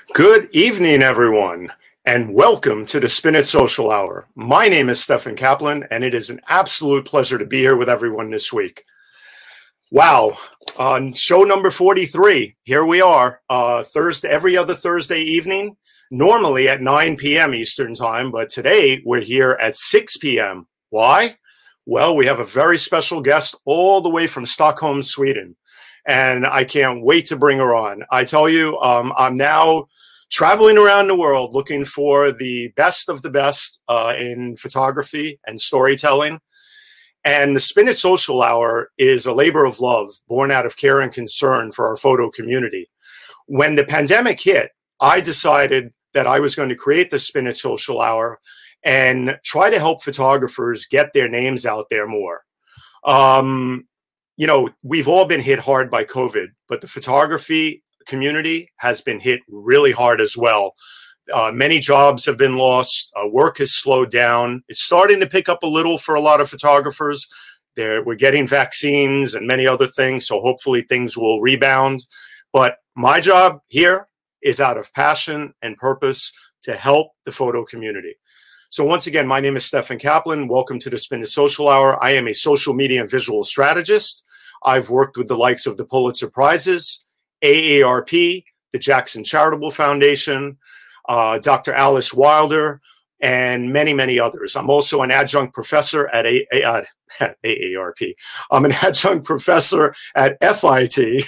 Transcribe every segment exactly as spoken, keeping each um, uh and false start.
Good evening, everyone, and welcome to the Spin It Social Hour. My name is Stefan Kaplan, and it is an absolute pleasure to be here with everyone this week. Wow, on show number forty-three, here we are, uh, Thursday, every other Thursday evening, normally at nine p.m. Eastern Time, but today we're here at six p.m. Why? Well, we have a very special guest all the way from Stockholm, Sweden. And I can't wait to bring her on. I tell you, um, I'm now traveling around the world looking for the best of the best uh, in photography and storytelling. And the Spin It Social Hour is a labor of love born out of care and concern for our photo community. When the pandemic hit, I decided that I was going to create the Spin It Social Hour and try to help photographers get their names out there more. Um, You know, we've all been hit hard by COVID, but the photography community has been hit really hard as well. Uh, many jobs have been lost. Uh, work has slowed down. It's starting to pick up a little for a lot of photographers. They're, we're getting vaccines and many other things, so hopefully things will rebound. But my job here is out of passion and purpose to help the photo community. So once again, my name is Stefan Kaplan. Welcome to the Spin It Social Hour. I am a social media and visual strategist. I've worked with the likes of the Pulitzer Prizes, A A R P, the Jackson Charitable Foundation, uh, Doctor Alice Wilder, and many, many others. I'm also an adjunct professor at A A R P. I'm an adjunct professor at F I T.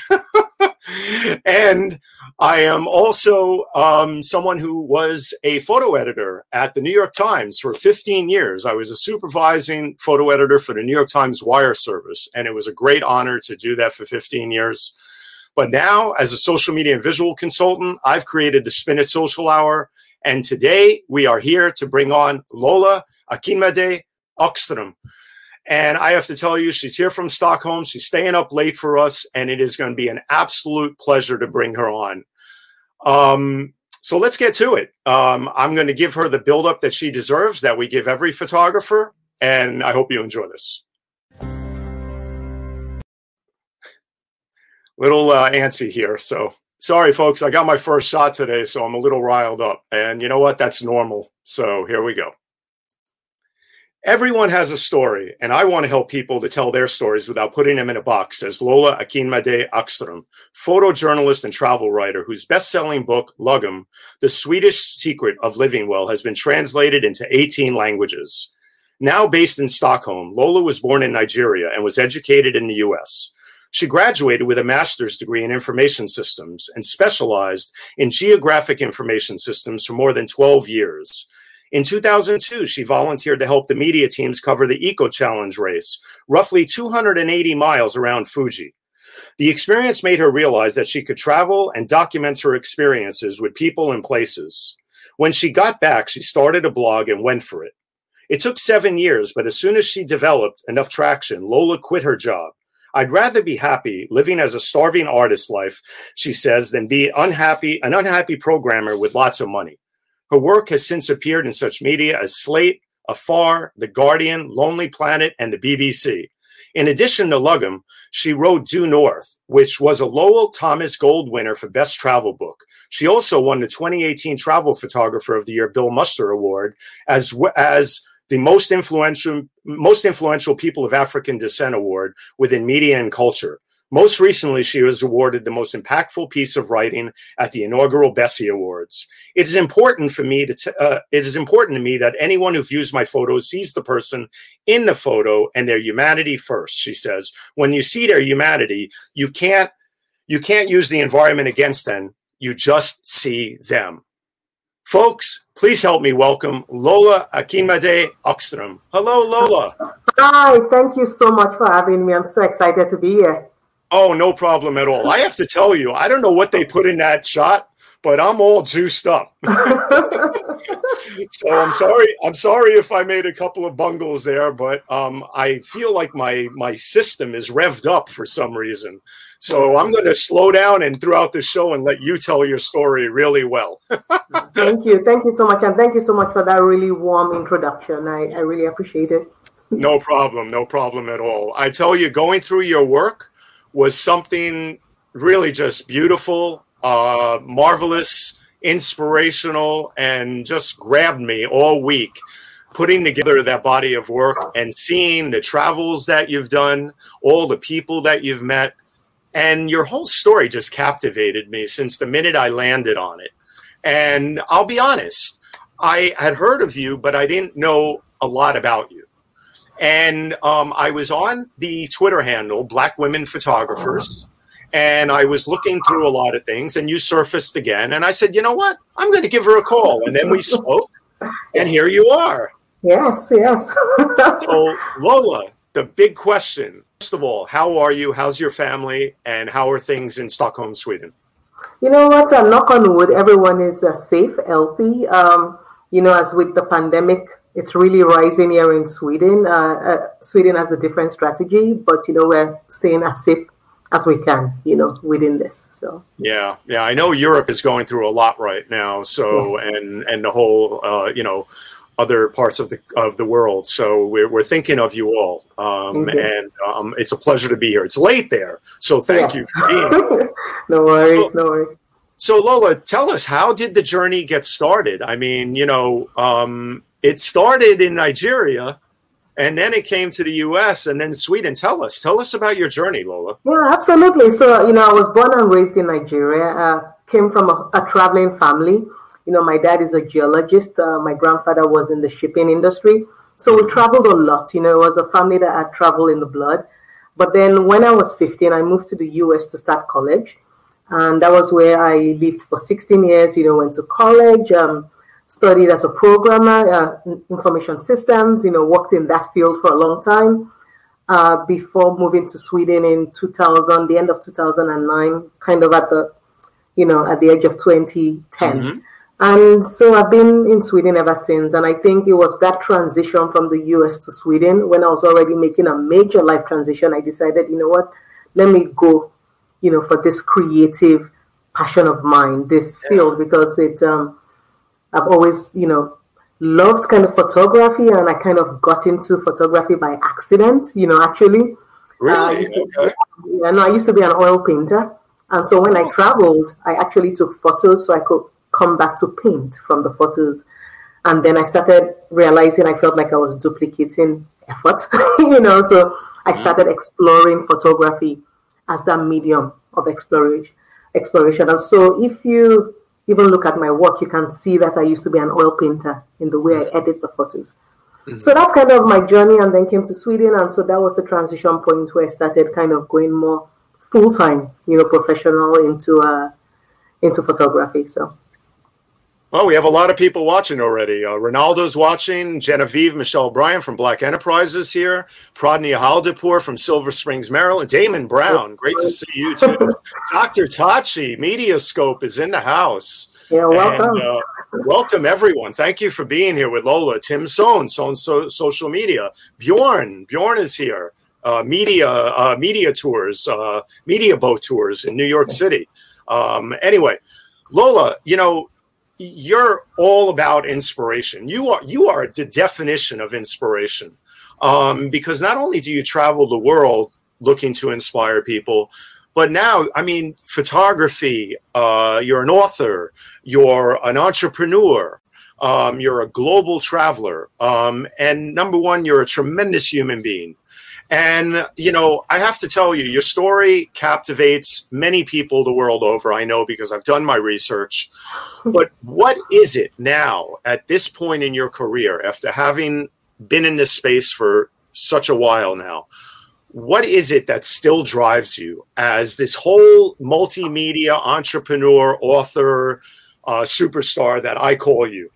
And I am also um, someone who was a photo editor at the New York Times for fifteen years. I was a supervising photo editor for the New York Times wire service, and it was a great honor to do that for fifteen years. But now, as a social media and visual consultant, I've created the Spin It Social Hour, and today we are here to bring on Lola Akinmade Oxström. And I have to tell you, she's here from Stockholm. She's staying up late for us, and it is going to be an absolute pleasure to bring her on. Um, so let's get to it. Um, I'm going to give her the build-up that she deserves, that we give every photographer, and I hope you enjoy this. Little uh, antsy here, so sorry, folks. I got my first shot today, so I'm a little riled up. And you know what? That's normal. So here we go. Everyone has a story, and I want to help people to tell their stories without putting them in a box, says Lola Akinmade Oxström, photojournalist and travel writer whose best-selling book, Lagom, The Swedish Secret of Living Well, has been translated into eighteen languages. Now based in Stockholm, Lola was born in Nigeria and was educated in the U S. She graduated with a master's degree in information systems and specialized in geographic information systems for more than twelve years. In two thousand two, she volunteered to help the media teams cover the Eco Challenge race, roughly two hundred eighty miles around Fuji. The experience made her realize that she could travel and document her experiences with people and places. When she got back, she started a blog and went for it. It took seven years, but as soon as she developed enough traction, Lola quit her job. I'd rather be happy living as a starving artist life, she says, than be unhappy, an unhappy programmer with lots of money. Her work has since appeared in such media as Slate, Afar, The Guardian, Lonely Planet, and the B B C. In addition to Lagom, she wrote Due North, which was a Lowell Thomas Gold winner for Best Travel Book. She also won the twenty eighteen Travel Photographer of the Year Bill Muster Award as, as the most influential, most influential People of African Descent Award within media and culture. Most recently, she was awarded the most impactful piece of writing at the inaugural Bessie Awards. It is important for me to. T- uh, it is important to me that anyone who views my photos sees the person in the photo and their humanity first. She says, when you see their humanity, you can't you can't use the environment against them. You just see them. Folks, please help me welcome Lola Akinmade Oxström. Hello, Lola. Hi, thank you so much for having me. I'm so excited to be here. Oh, no problem at all. I have to tell you, I don't know what they put in that shot, but I'm all juiced up. So I'm sorry. I'm sorry if I made a couple of bungles there, but um, I feel like my my system is revved up for some reason. So I'm going to slow down and throughout the show and let you tell your story really well. Thank you. Thank you so much. And thank you so much for that really warm introduction. I, I really appreciate it. No problem. No problem at all. I tell you, going through your work was something really just beautiful, uh, marvelous, inspirational and just grabbed me all week, putting together that body of work and seeing the travels that you've done, all the people that you've met. And your whole story just captivated me since the minute I landed on it. And I'll be honest, I had heard of you, but I didn't know a lot about you. And um, I was on the Twitter handle, Black Women Photographers, and I was looking through a lot of things, and you surfaced again. And I said, you know what? I'm going to give her a call. And then we spoke, and here you are. Yes, yes. So, Lola, the big question, first of all, how are you? How's your family? And how are things in Stockholm, Sweden? You know what? Uh, knock on wood, everyone is uh, safe, healthy. Um, you know, as with the pandemic, it's really rising here in Sweden. Uh, uh, Sweden has a different strategy, but, you know, we're staying as safe as we can, you know, within this. So yeah, yeah, I know Europe is going through a lot right now. So yes. and and the whole, uh, you know, other parts of the of the world. So we're we're thinking of you all, um, mm-hmm. and um, it's a pleasure to be here. It's late there, so thank yes. you for being here. No worries, so, no worries. So Lola, tell us, how did the journey get started? I mean, you know, um, it started in Nigeria, and then it came to the U S and then Sweden. Tell us, tell us about your journey, Lola. Yeah, absolutely. So, you know, I was born and raised in Nigeria, uh, came from a, a traveling family. You know, my dad is a geologist. Uh, my grandfather was in the shipping industry. So we traveled a lot. You know, it was a family that had traveled in the blood. But then when I was fifteen, I moved to the U S to start college. And that was where I lived for sixteen years, you know, went to college, um, studied as a programmer, uh, information systems, you know, worked in that field for a long time uh, before moving to Sweden in two thousand, the end of two thousand nine, kind of at the, you know, at the age of twenty ten. Mm-hmm. And so I've been in Sweden ever since. And I think it was that transition from the U S to Sweden, when I was already making a major life transition, I decided, you know what, let me go, you know, for this creative passion of mine, this yeah. field, because it, um, I've always, you know, loved kind of photography, and I kind of got into photography by accident, you know, actually. Really? Uh, I used to, okay. Yeah, no, I used to be an oil painter. And so when I traveled, I actually took photos so I could come back to paint from the photos. And then I started realizing I felt like I was duplicating effort, you know, so I started exploring photography as that medium of exploration. exploration. And so if you even look at my work, you can see that I used to be an oil painter in the way I edit the photos. Mm-hmm. So that's kind of my journey, and then came to Sweden. And so that was the transition point where I started kind of going more full-time, you know, professional into uh, into photography. So. Well, we have a lot of people watching already. Uh, Ronaldo's watching. Genevieve Michelle Bryan from Black Enterprises here. Pradnya Haldipur from Silver Springs, Maryland. Damon Brown, great to see you too. Doctor Tachi, Mediascope is in the house. Yeah, welcome. And, uh, welcome, everyone. Thank you for being here with Lola. Tim Sohn, Sohn so, Social Media. Bjorn, Bjorn is here. Uh, media, uh, media tours, uh, media boat tours in New York City. Um, anyway, Lola, you know, you're all about inspiration. You are you are the definition of inspiration, um, because not only do you travel the world looking to inspire people, but now, I mean, photography. Uh, you're an author. You're an entrepreneur. Um, you're a global traveler. Um, and number one, you're a tremendous human being. And, you know, I have to tell you, your story captivates many people the world over, I know, because I've done my research. But what is it now, at this point in your career, after having been in this space for such a while now, what is it that still drives you as this whole multimedia entrepreneur, author, uh, superstar that I call you?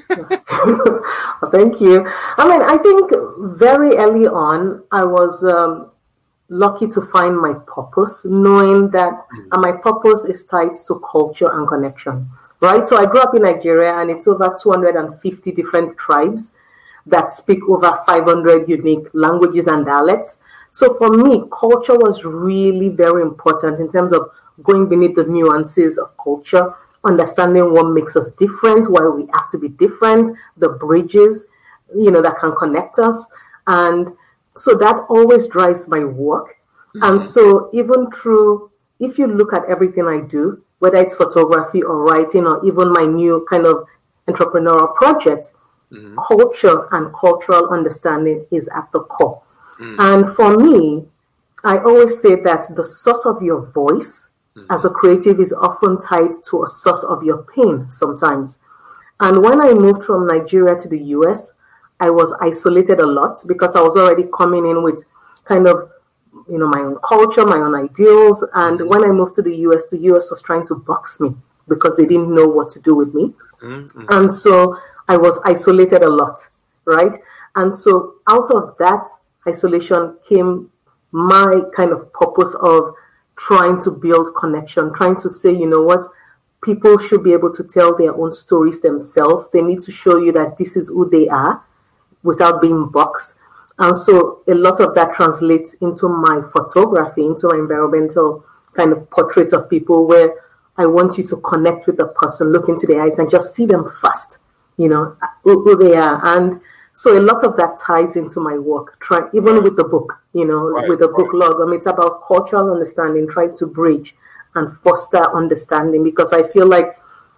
Thank you. I mean, I think very early on, I was um, lucky to find my purpose, knowing that mm-hmm. and my purpose is tied to culture and connection, right? So I grew up in Nigeria, and it's over two hundred fifty different tribes that speak over five hundred unique languages and dialects. So for me, culture was really very important in terms of going beneath the nuances of culture, understanding what makes us different, why we have to be different, the bridges, you know, that can connect us. And so that always drives my work. Mm-hmm. And so even through, if you look at everything I do, whether it's photography or writing or even my new kind of entrepreneurial project, mm-hmm. culture and cultural understanding is at the core. Mm. And for me, I always say that the source of your voice mm. as a creative is often tied to a source of your pain sometimes. And when I moved from Nigeria to the U S, I was isolated a lot because I was already coming in with kind of, you know, my own culture, my own ideals. And when I moved to the U S, the U S was trying to box me because they didn't know what to do with me. Mm-hmm. And so I was isolated a lot, right? And so out of that isolation came my kind of purpose of trying to build connection, trying to say, you know what, people should be able to tell their own stories themselves. They need to show you that this is who they are without being boxed. And so a lot of that translates into my photography, into my environmental kind of portraits of people where I want you to connect with the person, look into their eyes and just see them first, you know, who, who they are. And so a lot of that ties into my work, try, even right. with the book, you know, right, with the book right. log. I mean, it's about cultural understanding, trying to bridge and foster understanding, because I feel like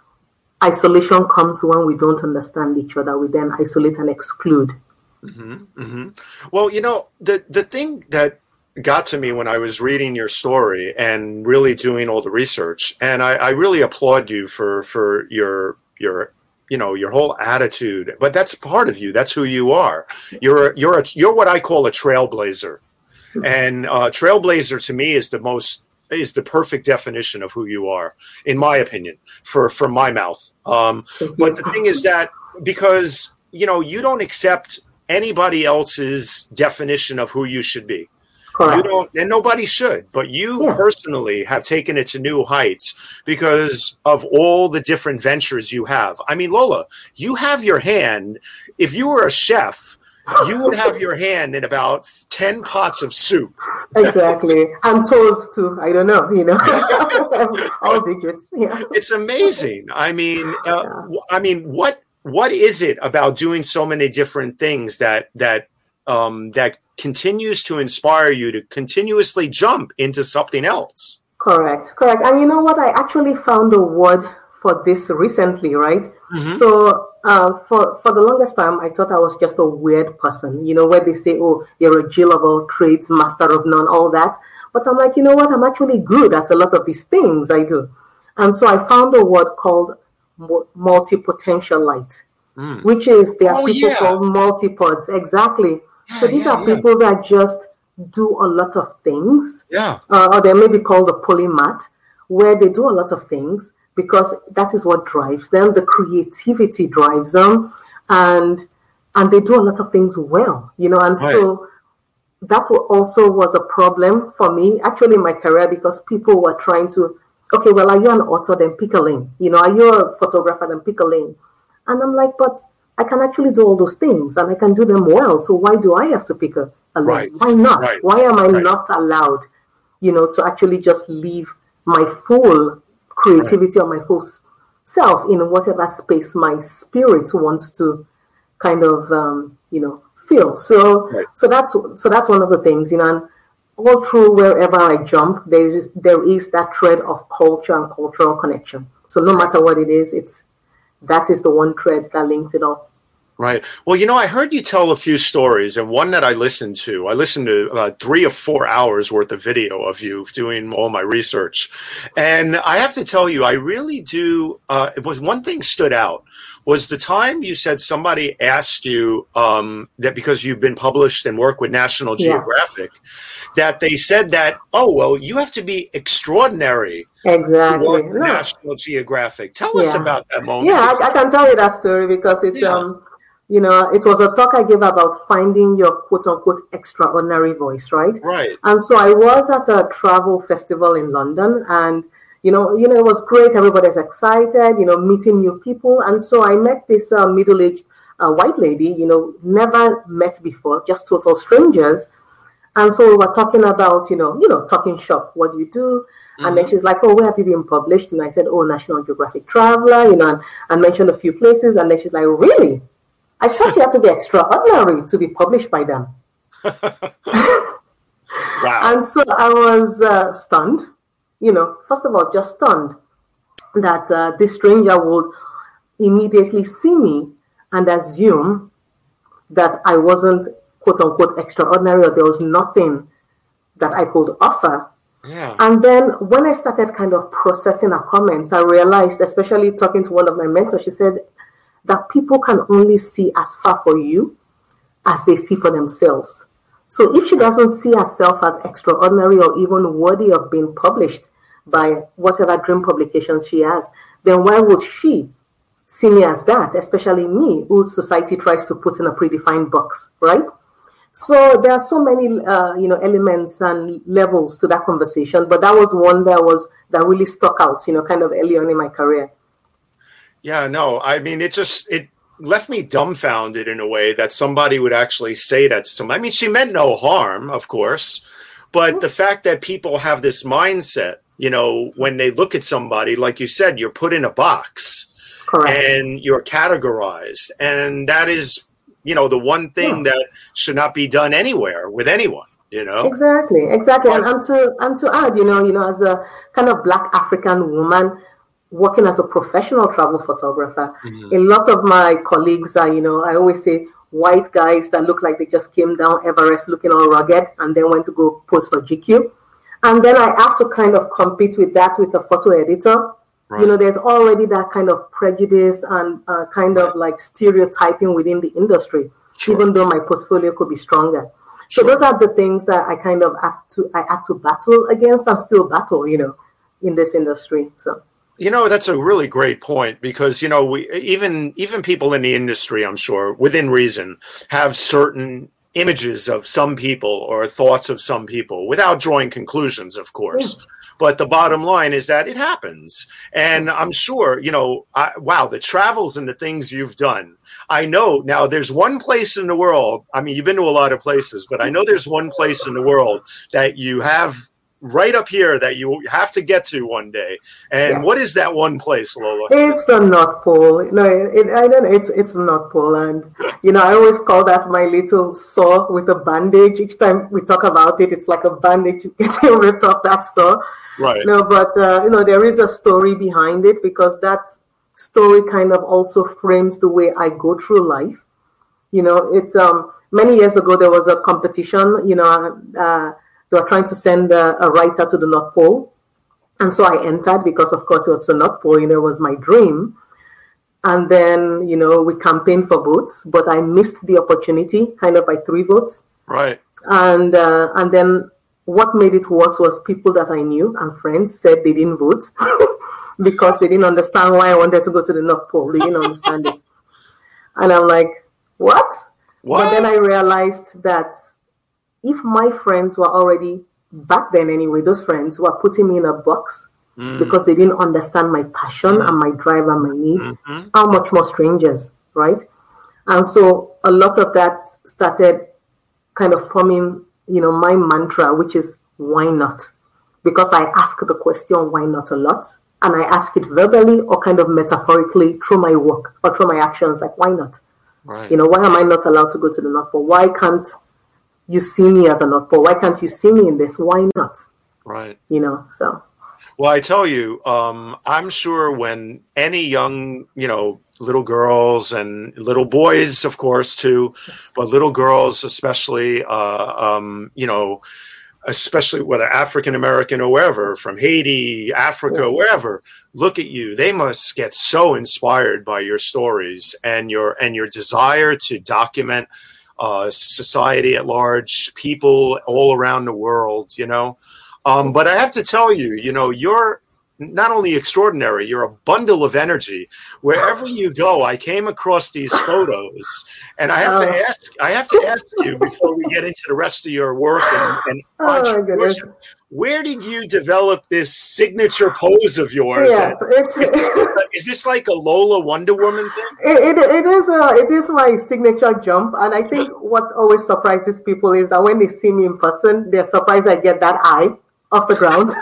isolation comes when we don't understand each other. We then isolate and exclude. Mm-hmm, mm-hmm. Well, you know, the, the thing that got to me when I was reading your story and really doing all the research, and I, I really applaud you for, for your, your, you know, your whole attitude, but that's part of you. That's who you are. You're, you're, a, you're what I call a trailblazer, and uh, trailblazer to me is the most, is the perfect definition of who you are, in my opinion, for, from my mouth. Um, but the thing is that because, you know, you don't accept anybody else's definition of who you should be. Correct. You don't, and nobody should, but you yeah. personally have taken it to new heights because of all the different ventures you have. I mean, Lola, you have your hand. If you were a chef, you would have your hand in about ten pots of soup. Exactly. And toes too. I don't know, you know, all digits. Yeah. It's amazing. I mean, uh, yeah. I mean, what, what is it about doing so many different things that, that, um, that continues to inspire you to continuously jump into something else? Correct. Correct. And you know what? I actually found a word for this recently, right? Mm-hmm. So uh, for, for the longest time, I thought I was just a weird person, you know, where they say, oh, you're a Jill of all trades, master of none, all that. But I'm like, you know what? I'm actually good at a lot of these things I do. And so I found a word called multipotentialite, mm. which is, there are oh, people yeah. called multipods. Exactly. Yeah, so these yeah, are yeah. people that just do a lot of things. Yeah. Uh, or they may be called a polymath, where they do a lot of things because that is what drives them. The creativity drives them, and and they do a lot of things well, you know. And right. so that also was a problem for me, actually, in my career, because people were trying to, okay, well, are you an author? Then pick a lane. You know, are you a photographer? Then pick a lane. And I'm like, but I can actually do all those things and I can do them well. So why do I have to pick a, a lane? Right. Why not? Right. Why am I right. not allowed, you know, to actually just live my full creativity right. or my full self in whatever space my spirit wants to kind of, um, you know, feel. So, right. so that's so that's one of the things, you know. And all through wherever I jump, there is there is that thread of culture and cultural connection. So no matter what it is, it's that is the one thread that links it all. Right. Well, you know, I heard you tell a few stories, and one that I listened to, I listened to about three or four hours worth of video of you doing all my research. And I have to tell you, I really do. Uh, it was one thing stood out was the time you said somebody asked you um, that because you've been published and work with National Geographic, yes. that they said that, oh, well, you have to be extraordinary. Exactly. To work with no. National Geographic. Tell yeah. us about that moment. Yeah, I, I can tell you that story because it's, yeah. um, you know, it was a talk I gave about finding your quote unquote extraordinary voice, right? Right. And so I was at a travel festival in London, and you know, you know, it was great. Everybody's excited, you know, meeting new people. And so I met this uh, middle-aged uh, white lady, you know, never met before, just total strangers. And so we were talking about, you know, you know, talking shop. What do you do? Mm-hmm. And then she's like, oh, where have you been published? And I said, oh, National Geographic Traveler, you know, and, and mentioned a few places. And then she's like, really? I thought you had to be extraordinary to be published by them. Wow. And so I was uh, stunned, you know, first of all, just stunned. that uh, this stranger would immediately see me and assume that I wasn't, quote unquote, extraordinary, or there was nothing that I could offer. Yeah. And then when I started kind of processing her comments, I realized, especially talking to one of my mentors, she said that people can only see as far for you as they see for themselves. So if she doesn't see herself as extraordinary or even worthy of being published by whatever dream publications she has, then why would she see me as that, especially me, whose society tries to put in a predefined box, right? So there are so many, uh, you know, elements and levels to that conversation, but that was one that was that really stuck out, you know, kind of early on in my career. Yeah, no, I mean, it just it left me dumbfounded in a way that somebody would actually say that to somebody. I mean, she meant no harm, of course, but mm-hmm. the fact that people have this mindset, you know, when they look at somebody, like you said, you're put in a box. Correct. And you're categorized, and that is, you know, the one thing yeah. that should not be done anywhere with anyone, you know. Exactly, exactly. And, and to and to add, you know, you know, as a kind of Black African woman working as a professional travel photographer, mm-hmm. a lot of my colleagues are, you know, I always say white guys that look like they just came down Everest looking all rugged and then went to go post for G Q, and then I have to kind of compete with that with a photo editor. Right. You know, there's already that kind of prejudice and uh, kind right. of like stereotyping within the industry, sure. even though my portfolio could be stronger. Sure. So those are the things that I kind of have to, I have to battle against and still battle, you know, in this industry. So, you know, that's a really great point because, you know, we even even people in the industry, I'm sure, within reason, have certain images of some people or thoughts of some people without drawing conclusions, of course. Yeah. But the bottom line is that it happens. And I'm sure, you know, I, wow, the travels and the things you've done. I know now there's one place in the world. I mean, you've been to a lot of places, but I know there's one place in the world that you have right up here that you have to get to one day. And yes. What is that one place, Lola? It's the North Pole. No, it, I don't know. It's, it's the North Pole. And, you know, I always call that my little saw with a bandage. Each time we talk about it, it's like a bandage getting ripped off that saw. Right. No, but, uh, you know, there is a story behind it because that story kind of also frames the way I go through life. You know, it's um, many years ago, there was a competition, you know, uh, they were trying to send a, a writer to the North Pole. And so I entered because, of course, it was the North Pole, you know, it was my dream. And then, you know, we campaigned for votes, but I missed the opportunity kind of by three votes. Right. And uh, and then what made it worse was people that I knew and friends said they didn't vote because they didn't understand why I wanted to go to the North Pole. They didn't understand it. And I'm like, what? what? But then I realized that if my friends were already, back then anyway, those friends were putting me in a box mm. because they didn't understand my passion mm. and my drive and my need, mm-hmm. how much more strangers, right? And so a lot of that started kind of forming, you know, my mantra, which is why not? Because I ask the question, why not a lot? And I ask it verbally or kind of metaphorically through my work or through my actions, like, why not? Right. You know, why am I not allowed to go to the North Pole? Why can't you see me at the North Pole? Why can't you see me in this? Why not? Right. You know, so. Well, I tell you, um, I'm sure when any young, you know, little girls and little boys, of course, too, but little girls especially, uh, um, you know, especially whether African-American or wherever, from Haiti, Africa, yes. wherever, look at you. They must get so inspired by your stories and your and your desire to document uh, society at large, people all around the world, you know. Um, but I have to tell you, you know, you're not only extraordinary, you're a bundle of energy. Wherever you go, I came across these photos, and I have to ask, I have to ask you before we get into the rest of your work and, and entrepreneurship. Oh, where did you develop this signature pose of yours? Yes, it's, is, this, is this like a Lola Wonder Woman thing? It, it, it is a, it is my signature jump, and I think what always surprises people is that when they see me in person, they're surprised I get that eye off the ground.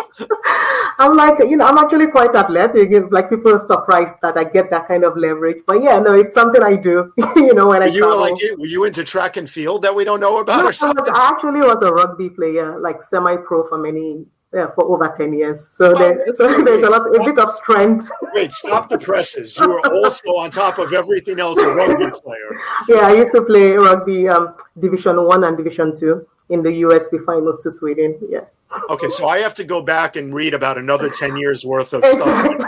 I'm like, you know, I'm actually quite athletic. Like, people are surprised that I get that kind of leverage. But yeah, no, it's something I do, you know, when were I you travel. Like, were you into track and field that we don't know about No, or something? I, was, I actually was a rugby player, like semi-pro for many, yeah, for over ten years. So, oh, there, so there's a lot, a bit of strength. Wait, stop the presses. You are also, on top of everything else, a rugby player. Yeah, I used to play rugby, um, Division One and Division Two in the U S before I moved to Sweden. Yeah. Okay, so I have to go back and read about another ten years worth of exactly.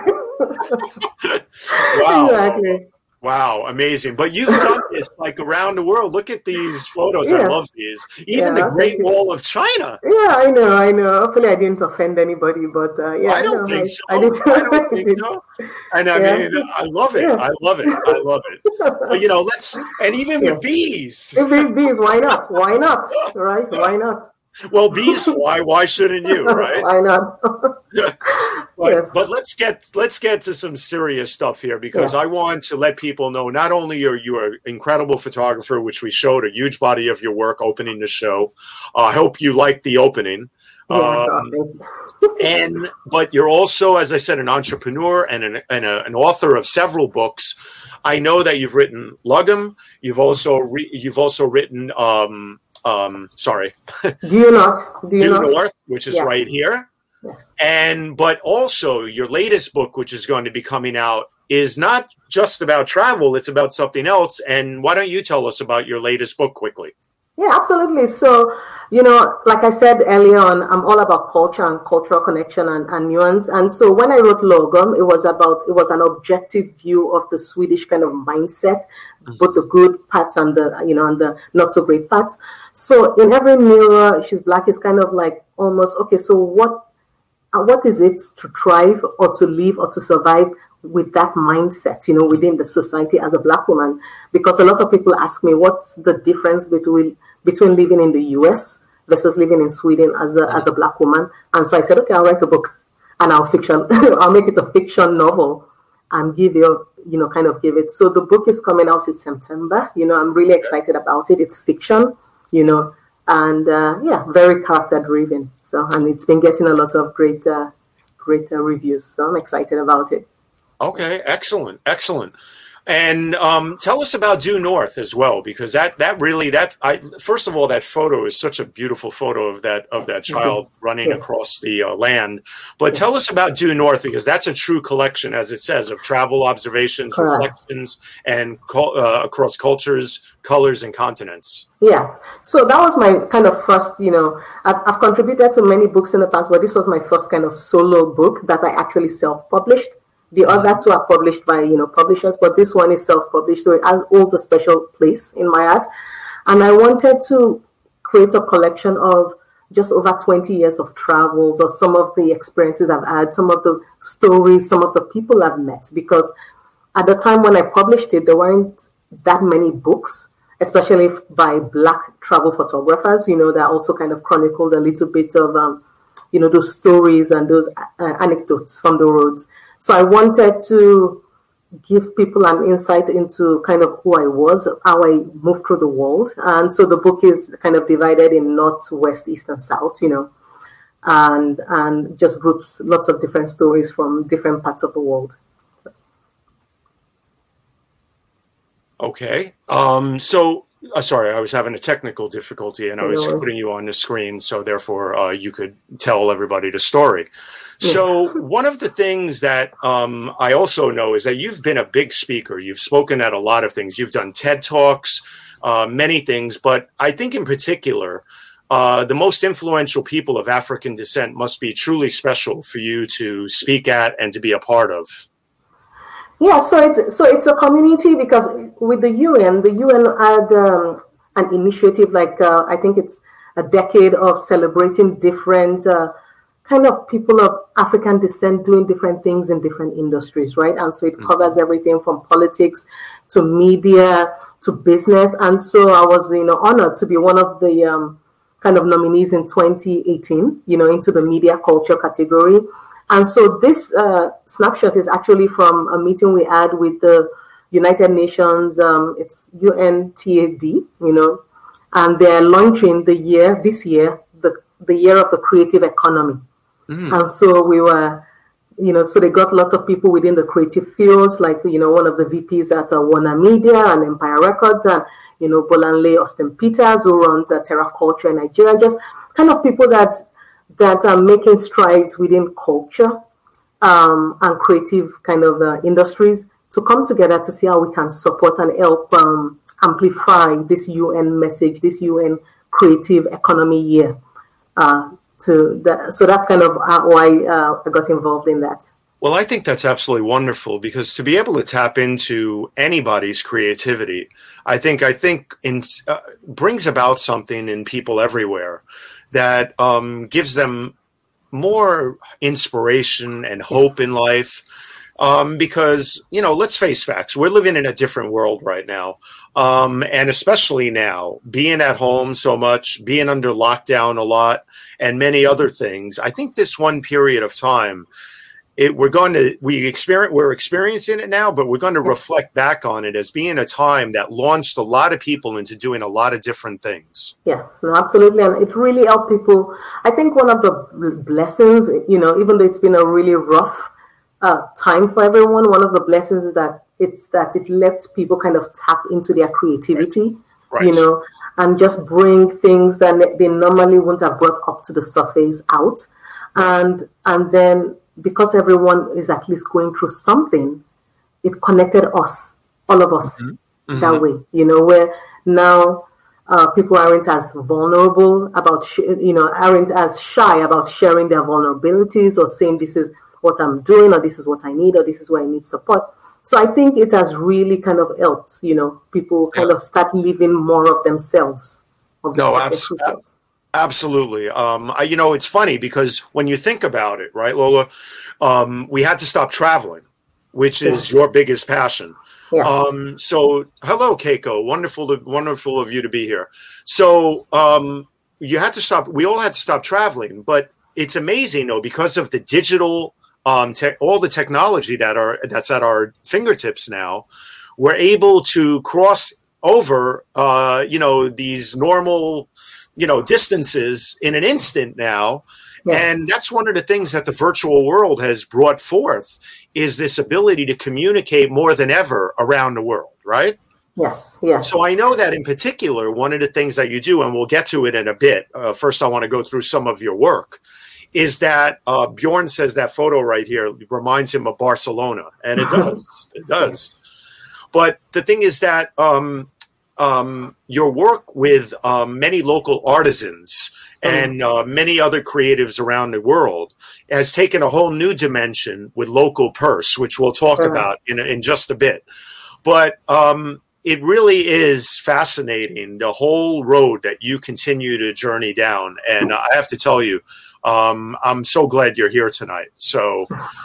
stuff. Wow. Exactly. Wow, amazing. But you've done this like around the world. Look at these photos. Yeah. I love these. Even yeah, the Great Wall of China. Yeah, I know, I know. Hopefully I didn't offend anybody, but uh, yeah. I don't no, think I, so. I, didn't, I don't think so. And I yeah. mean, I love it. Yeah. I love it. I love it. But, you know, let's, and even yes. with bees. With bees, why not? Why not? Right? Why not? Well, bees fly. Why shouldn't you? Right? Why not? but, yes. but let's get let's get to some serious stuff here, because yes. I want to let people know not only are you an incredible photographer, which we showed a huge body of your work opening the show. Uh, I hope you liked the opening. Yes, um, and but you're also, as I said, an entrepreneur and an and a, an author of several books. I know that you've written Lugum. You've also re- you've also written. Um, Um, sorry. Do you not? Do you Due not? North, which is yes. right here. Yes. And, but also your latest book, which is going to be coming out, is not just about travel. It's about something else. And why don't you tell us about your latest book quickly? Yeah, absolutely. So, you know, like I said earlier on, I'm all about culture and cultural connection and, and nuance. And so when I wrote Lugum, it was about, it was an objective view of the Swedish kind of mindset, mm-hmm. both the good parts and the, you know, and the not so great parts. So in every mirror, She's Black is kind of like almost, okay, so what, what is it to thrive or to live or to survive with that mindset, you know, within the society as a Black woman? Because a lot of people ask me, what's the difference between between living in the U S versus living in Sweden as a as a Black woman? And so I said, okay, I'll write a book and I'll fiction, I'll make it a fiction novel and give you, you know, kind of give it. So the book is coming out in September. You know, I'm really excited about it. It's fiction, you know, and uh, yeah, very character driven. So, and it's been getting a lot of great, uh, great uh, reviews. So I'm excited about it. Okay, excellent, excellent. And um, tell us about Due North as well, because that that really that I first of all, that photo is such a beautiful photo of that of that child mm-hmm. running yes. across the uh, land. But yes. tell us about Due North, because that's a true collection, as it says, of travel observations, Correct. reflections, and uh, across cultures, colors, and continents. Yes. So that was my kind of first, you know, I've, I've contributed to many books in the past, but this was my first kind of solo book that I actually self-published. The other two are published by, you know, publishers, but this one is self-published, so it holds a special place in my heart. And I wanted to create a collection of just over twenty years of travels, or some of the experiences I've had, some of the stories, some of the people I've met. Because at the time when I published it, there weren't that many books, especially by Black travel photographers, you know, that also kind of chronicled a little bit of, um, you know, those stories and those uh, anecdotes from the roads. So I wanted to give people an insight into kind of who I was, how I moved through the world. And so the book is kind of divided in north, west, east, and south, you know, and and just groups, lots of different stories from different parts of the world. So. Okay. Um, so, uh, sorry, I was having a technical difficulty and I was No. putting you on the screen. So therefore uh, you could tell everybody the story. So one of the things that um, I also know is that you've been a big speaker. You've spoken at a lot of things. You've done TED Talks, uh, many things. But I think in particular, uh, the most influential people of African descent must be truly special for you to speak at and to be a part of. Yeah, so it's so it's a community, because with the U N, the U N had um, an initiative, like uh, I think it's a decade of celebrating different uh, kind of people of African descent doing different things in different industries, right? And so it mm-hmm. covers everything from politics to media to business. And so I was, you know, honored to be one of the um, kind of nominees in twenty eighteen, you know, into the media culture category. And so this uh, snapshot is actually from a meeting we had with the United Nations, um, it's U N T A D, you know, and they're launching the year, this year, the, the year of the creative economy. Mm. And so we were, you know, so they got lots of people within the creative fields, like, you know, one of the V Ps at uh, Warner Media and Empire Records, and, you know, Bolanle Austin Peters, who runs uh, Terra Culture in Nigeria, just kind of people that that are making strides within culture um, and creative kind of uh, industries to come together to see how we can support and help um, amplify this U N message, this U N Creative Economy Year. Uh, to that, so that's kind of why uh, I got involved in that. Well, I think that's absolutely wonderful, because to be able to tap into anybody's creativity, I think I think in, uh, brings about something in people everywhere that um, gives them more inspiration and hope yes. in life. Um, because, you know, let's face facts, we're living in a different world right now. Um, and especially now, being at home so much, being under lockdown a lot, and many other things. I think this one period of time, It, we're going to we experience we're experiencing it now, but we're going to reflect back on it as being a time that launched a lot of people into doing a lot of different things. Yes, no, absolutely, and it really helped people. I think one of the blessings, you know, even though it's been a really rough uh, time for everyone, one of the blessings is that it's that it lets people kind of tap into their creativity, right. Right. you know, and just bring things that they normally wouldn't have brought up to the surface out, and and then. Because everyone is at least going through something, it connected us, all of us, mm-hmm. Mm-hmm. that way. You know, where now uh, people aren't as vulnerable about, sh- you know, aren't as shy about sharing their vulnerabilities or saying this is what I'm doing, or this is what I need, or this is where I need support. So I think it has really kind of helped, you know, people kind yeah. of start living more of themselves. Of no, absolutely. Absolutely. Um, I, you know, it's funny because when you think about it, right, Lola, um, we had to stop traveling, which yes. is your biggest passion. Yes. Um, so hello, Keiko. Wonderful, to, wonderful of you to be here. So um, you had to stop. We all had to stop traveling, but it's amazing, though, because of the digital, um, te- all the technology that are that's at our fingertips now, we're able to cross over, uh, you know, these normal you know, distances in an instant now. Yes. And that's one of the things that the virtual world has brought forth is this ability to communicate more than ever around the world, right? Yes, yes. So I know that in particular, one of the things that you do, and we'll get to it in a bit, uh, first I want to go through some of your work, is that uh, Bjorn says that photo right here reminds him of Barcelona. And it does. It does. But the thing is that um, Um, your work with um, many local artisans and uh, many other creatives around the world has taken a whole new dimension with Local Purse, which we'll talk uh-huh. about in, in just a bit. But um, it really is fascinating, the whole road that you continue to journey down. And I have to tell you, Um, I'm so glad you're here tonight. So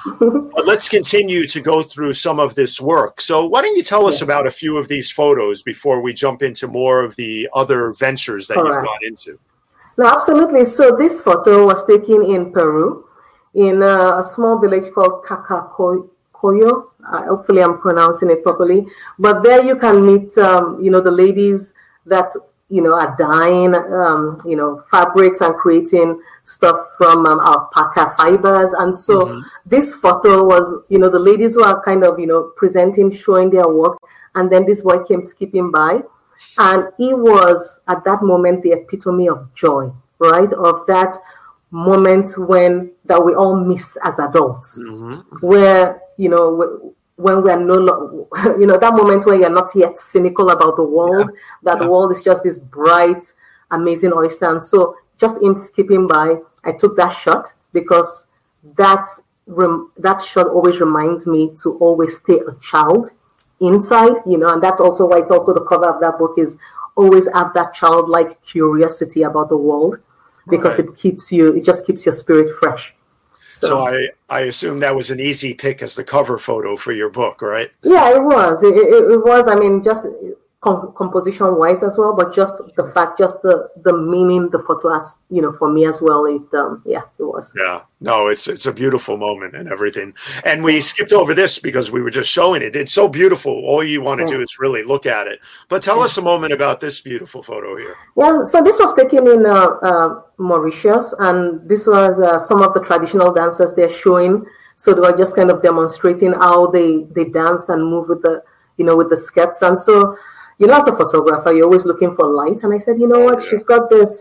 but let's continue to go through some of this work. So why don't you tell us about a few of these photos before we jump into more of the other ventures that All you've right. gone into? No, absolutely. So this photo was taken in Peru, in a small village called Cacacoyo. Uh, hopefully I'm pronouncing it properly. But there you can meet, um, you know, the ladies that, you know, are dyeing, um, you know, fabrics and creating stuff from um, alpaca fibers. And so mm-hmm. this photo was, you know, the ladies who are kind of, you know, presenting, showing their work. And then this boy came skipping by. And he was, at that moment, the epitome of joy, right? Of that moment when, that we all miss as adults, mm-hmm. where, you know, when we are no longer, you know, that moment when you're not yet cynical about the world, yeah. that yeah. the world is just this bright, amazing oyster. And so just in skipping by, I took that shot because that's, rem- that shot always reminds me to always stay a child inside, you know, and that's also why it's also the cover of that book is always have that childlike curiosity about the world because right. it keeps you, it just keeps your spirit fresh. So, so I, I assume that was an easy pick as the cover photo for your book, right? Yeah, it was. It, it, it was. I mean, just com- composition wise as well, but just the fact, just the, the meaning the photo has, you know, for me as well. It, um, yeah, it was. Yeah, no, it's it's a beautiful moment and everything. And we skipped over this because we were just showing it. It's so beautiful. All you want to yeah. do is really look at it. But tell yeah. us a moment about this beautiful photo here. Yeah, so this was taken in uh, uh, Mauritius, and this was uh, some of the traditional dances they're showing. So they were just kind of demonstrating how they, they dance and move with the, you know, with the skirts. And so, you know, as a photographer, you're always looking for light. And I said, you know what, she's got this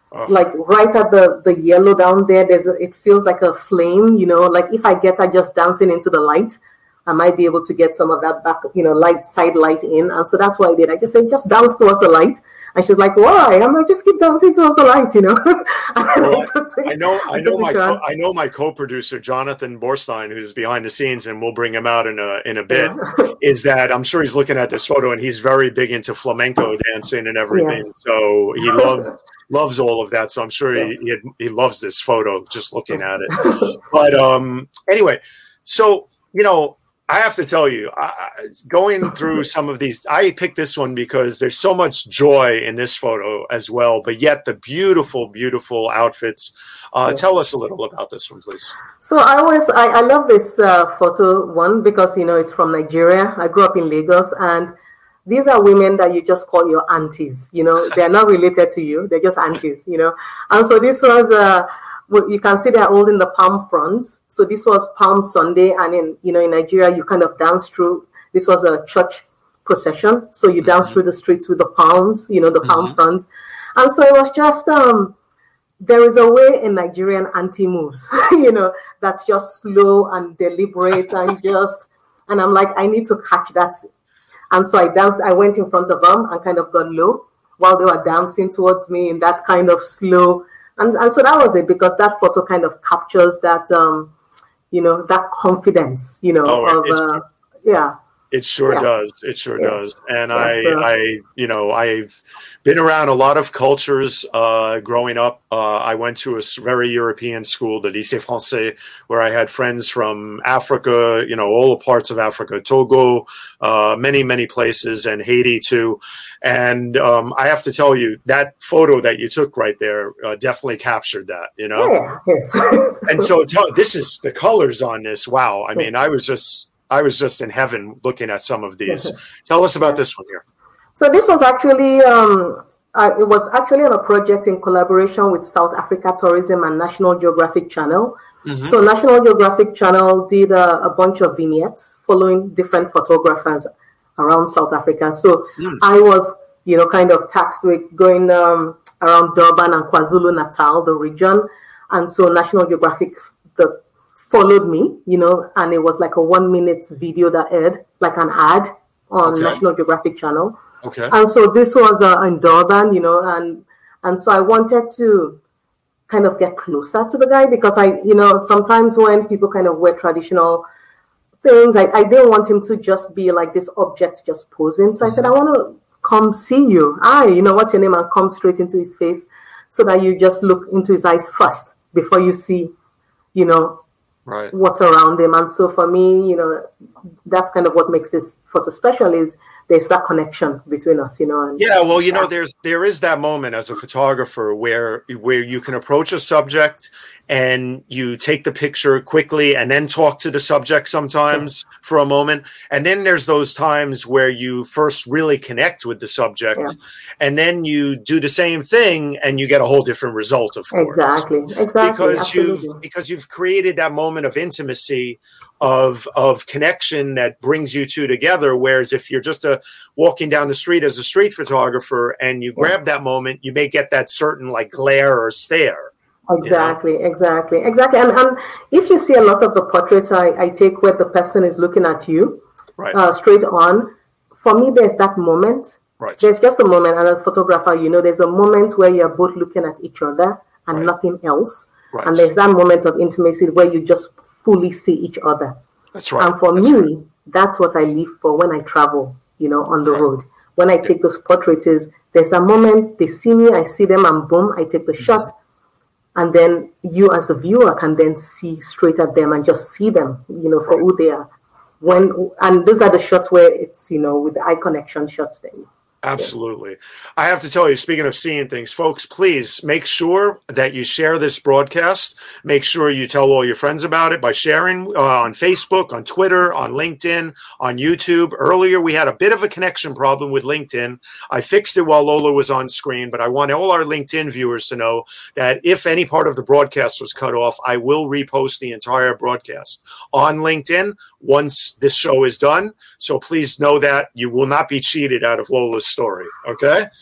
Oh. Like right at the, the yellow down there, there's a, it feels like a flame, you know, like if I get her just dancing into the light, I might be able to get some of that back, you know, light, side light in. And so that's what I did. I just said, just dance towards the light. And she's like, why? I'm like, just keep dancing towards the light, you know. Well, I, I know, I know my, co- I know my co-producer Jonathan Borstein, who's behind the scenes, and we'll bring him out in a in a bit. Yeah. Is that I'm sure he's looking at this photo, and he's very big into flamenco dancing and everything. Yes. So he loves loves all of that. So I'm sure yes. he, he he loves this photo just looking at it. But um, anyway, so you know. I have to tell you, I, going through some of these, I picked this one because there's so much joy in this photo as well, but yet the beautiful, beautiful outfits. Uh, yes. Tell us a little about this one, please. So I always, I, I love this uh, photo one because, you know, it's from Nigeria. I grew up in Lagos, and these are women that you just call your aunties. You know, they're not related to you. They're just aunties, you know. And so this was uh, you can see they're holding the palm fronds. So this was Palm Sunday, and in you know in Nigeria you kind of dance through. This was a church procession, so you dance mm-hmm. through the streets with the palms, you know, the palm mm-hmm. fronds, and so it was just um, there is a way in Nigerian auntie moves, you know, that's just slow and deliberate and just, and I'm like, I need to catch that, and so I danced. I went in front of them and kind of got low while they were dancing towards me in that kind of slow. And, and so that was it, because that photo kind of captures that, um, you know, that confidence, you know, oh, of, uh, yeah. It sure yeah. does. It sure yes. does. And yes, I, uh, I, you know, I've been around a lot of cultures uh, growing up. Uh, I went to a very European school, the Lycée Français, where I had friends from Africa, you know, all the parts of Africa, Togo, uh, many, many places, and Haiti too. And um, I have to tell you, that photo that you took right there uh, definitely captured that, you know? Yeah, yes. And so tell, this is the colors on this. Wow. I mean, I was just... I was just in heaven looking at some of these. Tell us about this one here. So this was actually, um, uh, it was actually on a project in collaboration with South Africa Tourism and National Geographic Channel. Mm-hmm. So National Geographic Channel did a, a bunch of vignettes following different photographers around South Africa. So mm. I was, you know, kind of tasked with going um, around Durban and KwaZulu-Natal, the region. And so National Geographic, the followed me, you know, and it was like a one minute video that aired, like an ad on okay. National Geographic Channel. Okay. And so this was uh, in Durban, you know, and and so I wanted to kind of get closer to the guy, because I, you know, sometimes when people kind of wear traditional things, I, I didn't want him to just be like this object just posing. So mm-hmm. I said, I want to come see you. Hi, you know, what's your name? And come straight into his face, so that you just look into his eyes first before you see, you know, right. what's around him. And so for me, you know, that's kind of what makes this photo special, is there's that connection between us, you know. And, yeah, well, you know, there's there is that moment as a photographer where where you can approach a subject and you take the picture quickly and then talk to the subject sometimes yeah. for a moment. And then there's those times where you first really connect with the subject yeah. and then you do the same thing and you get a whole different result, of course. Exactly, exactly. Because Absolutely. you've because you've created that moment of intimacy, of of connection that brings you two together. Whereas if you're just a walking down the street as a street photographer and you yeah. grab that moment, you may get that certain like glare or stare. Exactly, you know? exactly, exactly. And, and if you see a lot of the portraits I, I take where the person is looking at you right. uh, straight on, for me, there's that moment. Right. There's just a moment, and a photographer, you know, there's a moment where you're both looking at each other and right. nothing else. Right. And there's that moment of intimacy where you just fully see each other. That's right. And for that's me, right. that's what I live for when I travel, you know, on the right. road. When I yeah. take those portraits, there's a moment they see me, I see them, and boom, I take the mm-hmm. shot. And then you as the viewer can then see straight at them and just see them, you know, for right. who they are. When and those are the shots where it's, you know, with the eye connection shots then. Absolutely. I have to tell you, speaking of seeing things, folks, please make sure that you share this broadcast. Make sure you tell all your friends about it by sharing uh, on Facebook, on Twitter, on LinkedIn, on YouTube. Earlier, we had a bit of a connection problem with LinkedIn. I fixed it while Lola was on screen, but I want all our LinkedIn viewers to know that if any part of the broadcast was cut off, I will repost the entire broadcast on LinkedIn once this show is done. So please know that you will not be cheated out of Lola's story. Okay.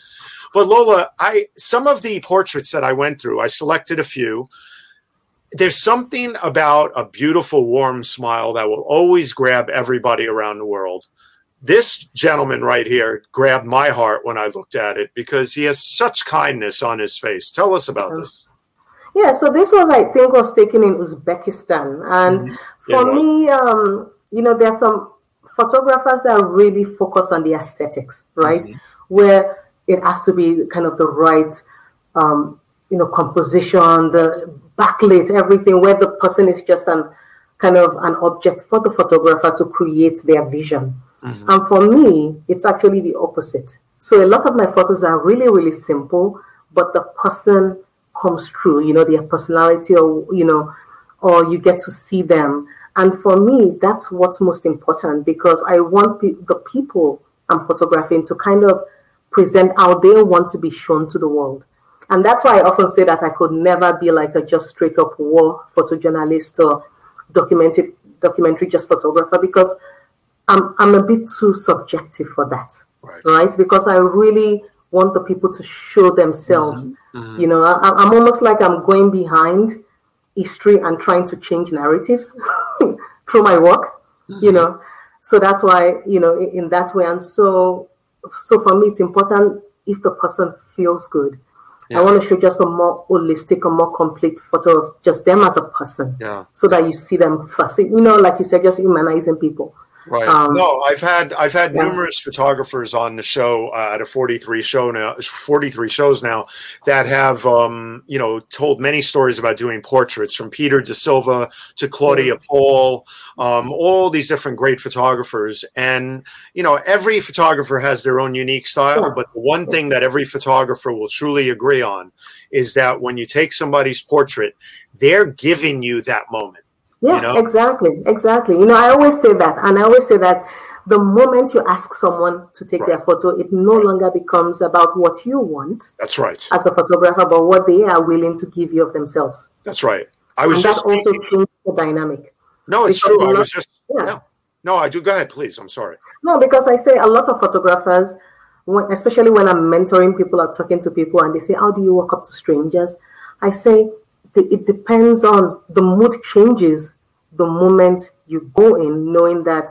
But Lola, I some of the portraits that I went through, I selected a few. There's something about a beautiful, warm smile that will always grab everybody around the world. This gentleman right here grabbed my heart when I looked at it because he has such kindness on his face. Tell us about this. Yeah, so this was, I think, was taken in Uzbekistan. And mm-hmm. for yeah, me, um, you know, there's some photographers that really focus on the aesthetics, right? Mm-hmm. Where it has to be kind of the right, um, you know, composition, the backlit, everything, where the person is just an kind of an object for the photographer to create their vision. Mm-hmm. And for me, it's actually the opposite. So a lot of my photos are really, really simple, but the person comes through, you know, their personality, or, you know, or you get to see them. And for me, that's what's most important, because I want pe- the people I'm photographing to kind of present how they want to be shown to the world. And that's why I often say that I could never be like a just straight up war photojournalist or documentary documentary just photographer, because I'm I'm a bit too subjective for that, right? right? Because I really want the people to show themselves. Mm-hmm. Mm-hmm. You know, I, I'm almost like I'm going behind history and trying to change narratives through my work. Mm-hmm. You know, so that's why, you know, in, in that way. And so, so for me, it's important if the person feels good. Yeah. I want to show just a more holistic, a more complete photo of just them as a person, yeah. so that you see them first. You know, like you said, just humanizing people. Right. Um, no, I've had I've had yeah. numerous photographers on the show uh, at a forty-three show now, forty-three shows now, that have um, you know told many stories about doing portraits, from Peter De Silva to Claudia yeah. Paul, um, all these different great photographers. And you know, every photographer has their own unique style, yeah. but the one yes. thing that every photographer will truly agree on is that when you take somebody's portrait, they're giving you that moment. Yeah, you know? exactly, exactly. You know, I always say that, and I always say that the moment you ask someone to take right. their photo, it no right. longer becomes about what you want. That's right. As a photographer, but what they are willing to give you of themselves. That's right. I was and just that also changes the dynamic. No, it's because true. I was just yeah. yeah. No, I do. Go ahead, please. I'm sorry. No, because I say a lot of photographers, when, especially when I'm mentoring people or talking to people, and they say, "How do you walk up to strangers?" I say, it depends on the mood changes the moment you go in, knowing that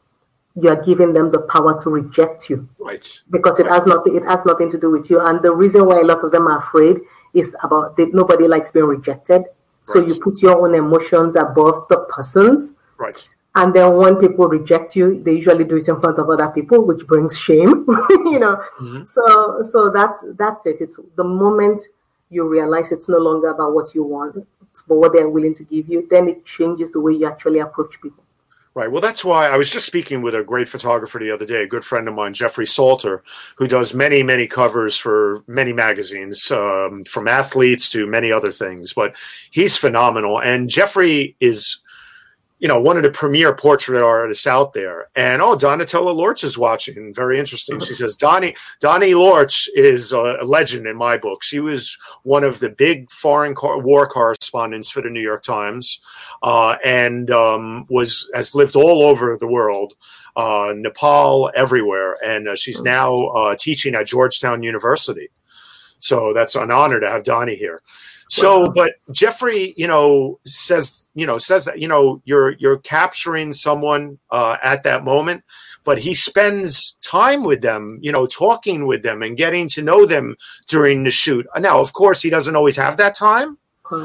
you are giving them the power to reject you, right? Because it right. has nothing. It has nothing to do with you. And the reason why a lot of them are afraid is about that nobody likes being rejected. So right. you put your own emotions above the person's, right? And then when people reject you, they usually do it in front of other people, which brings shame. you know. Mm-hmm. So so that's that's it. It's the moment you realize it's no longer about what you want, but what they're willing to give you, then it changes the way you actually approach people. Right. Well, that's why I was just speaking with a great photographer the other day, a good friend of mine, Jeffrey Salter, who does many, many covers for many magazines, um, from athletes to many other things. But he's phenomenal. And Jeffrey is, you know, one of the premier portrait artists out there. And, oh, Donatella Lorch is watching. Very interesting. She says, Donnie, Donnie Lorch is a legend in my book. She was one of the big foreign car- war correspondents for the New York Times, uh, and um, was has lived all over the world, uh, Nepal, everywhere. And uh, she's now uh, teaching at Georgetown University. So that's an honor to have Donnie here. So, but Jeffrey, you know, says, you know, says that, you know, you're, you're capturing someone uh, at that moment, but he spends time with them, you know, talking with them and getting to know them during the shoot. Now, of course, he doesn't always have that time.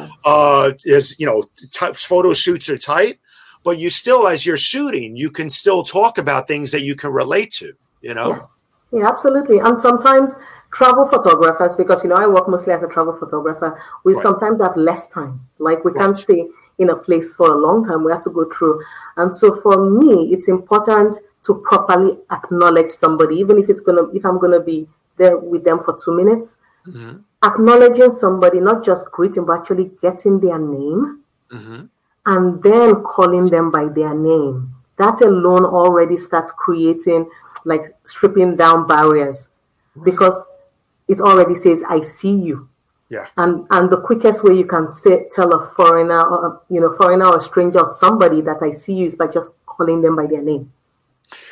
Uh, as you know, t- photo shoots are tight, but you still, as you're shooting, you can still talk about things that you can relate to, you know? Yes. Yeah, absolutely. And sometimes travel photographers, because, you know, I work mostly as a travel photographer, we right. sometimes have less time. Like we right. can't stay in a place for a long time. We have to go through. And so for me, it's important to properly acknowledge somebody, even if it's going to, if I'm going to be there with them for two minutes, mm-hmm. acknowledging somebody, not just greeting, but actually getting their name mm-hmm. and then calling them by their name. That alone already starts creating, like, stripping down barriers, because it already says, I see you. Yeah. And and the quickest way you can say, tell a foreigner, or, you know, foreigner or stranger or somebody that I see you is by just calling them by their name.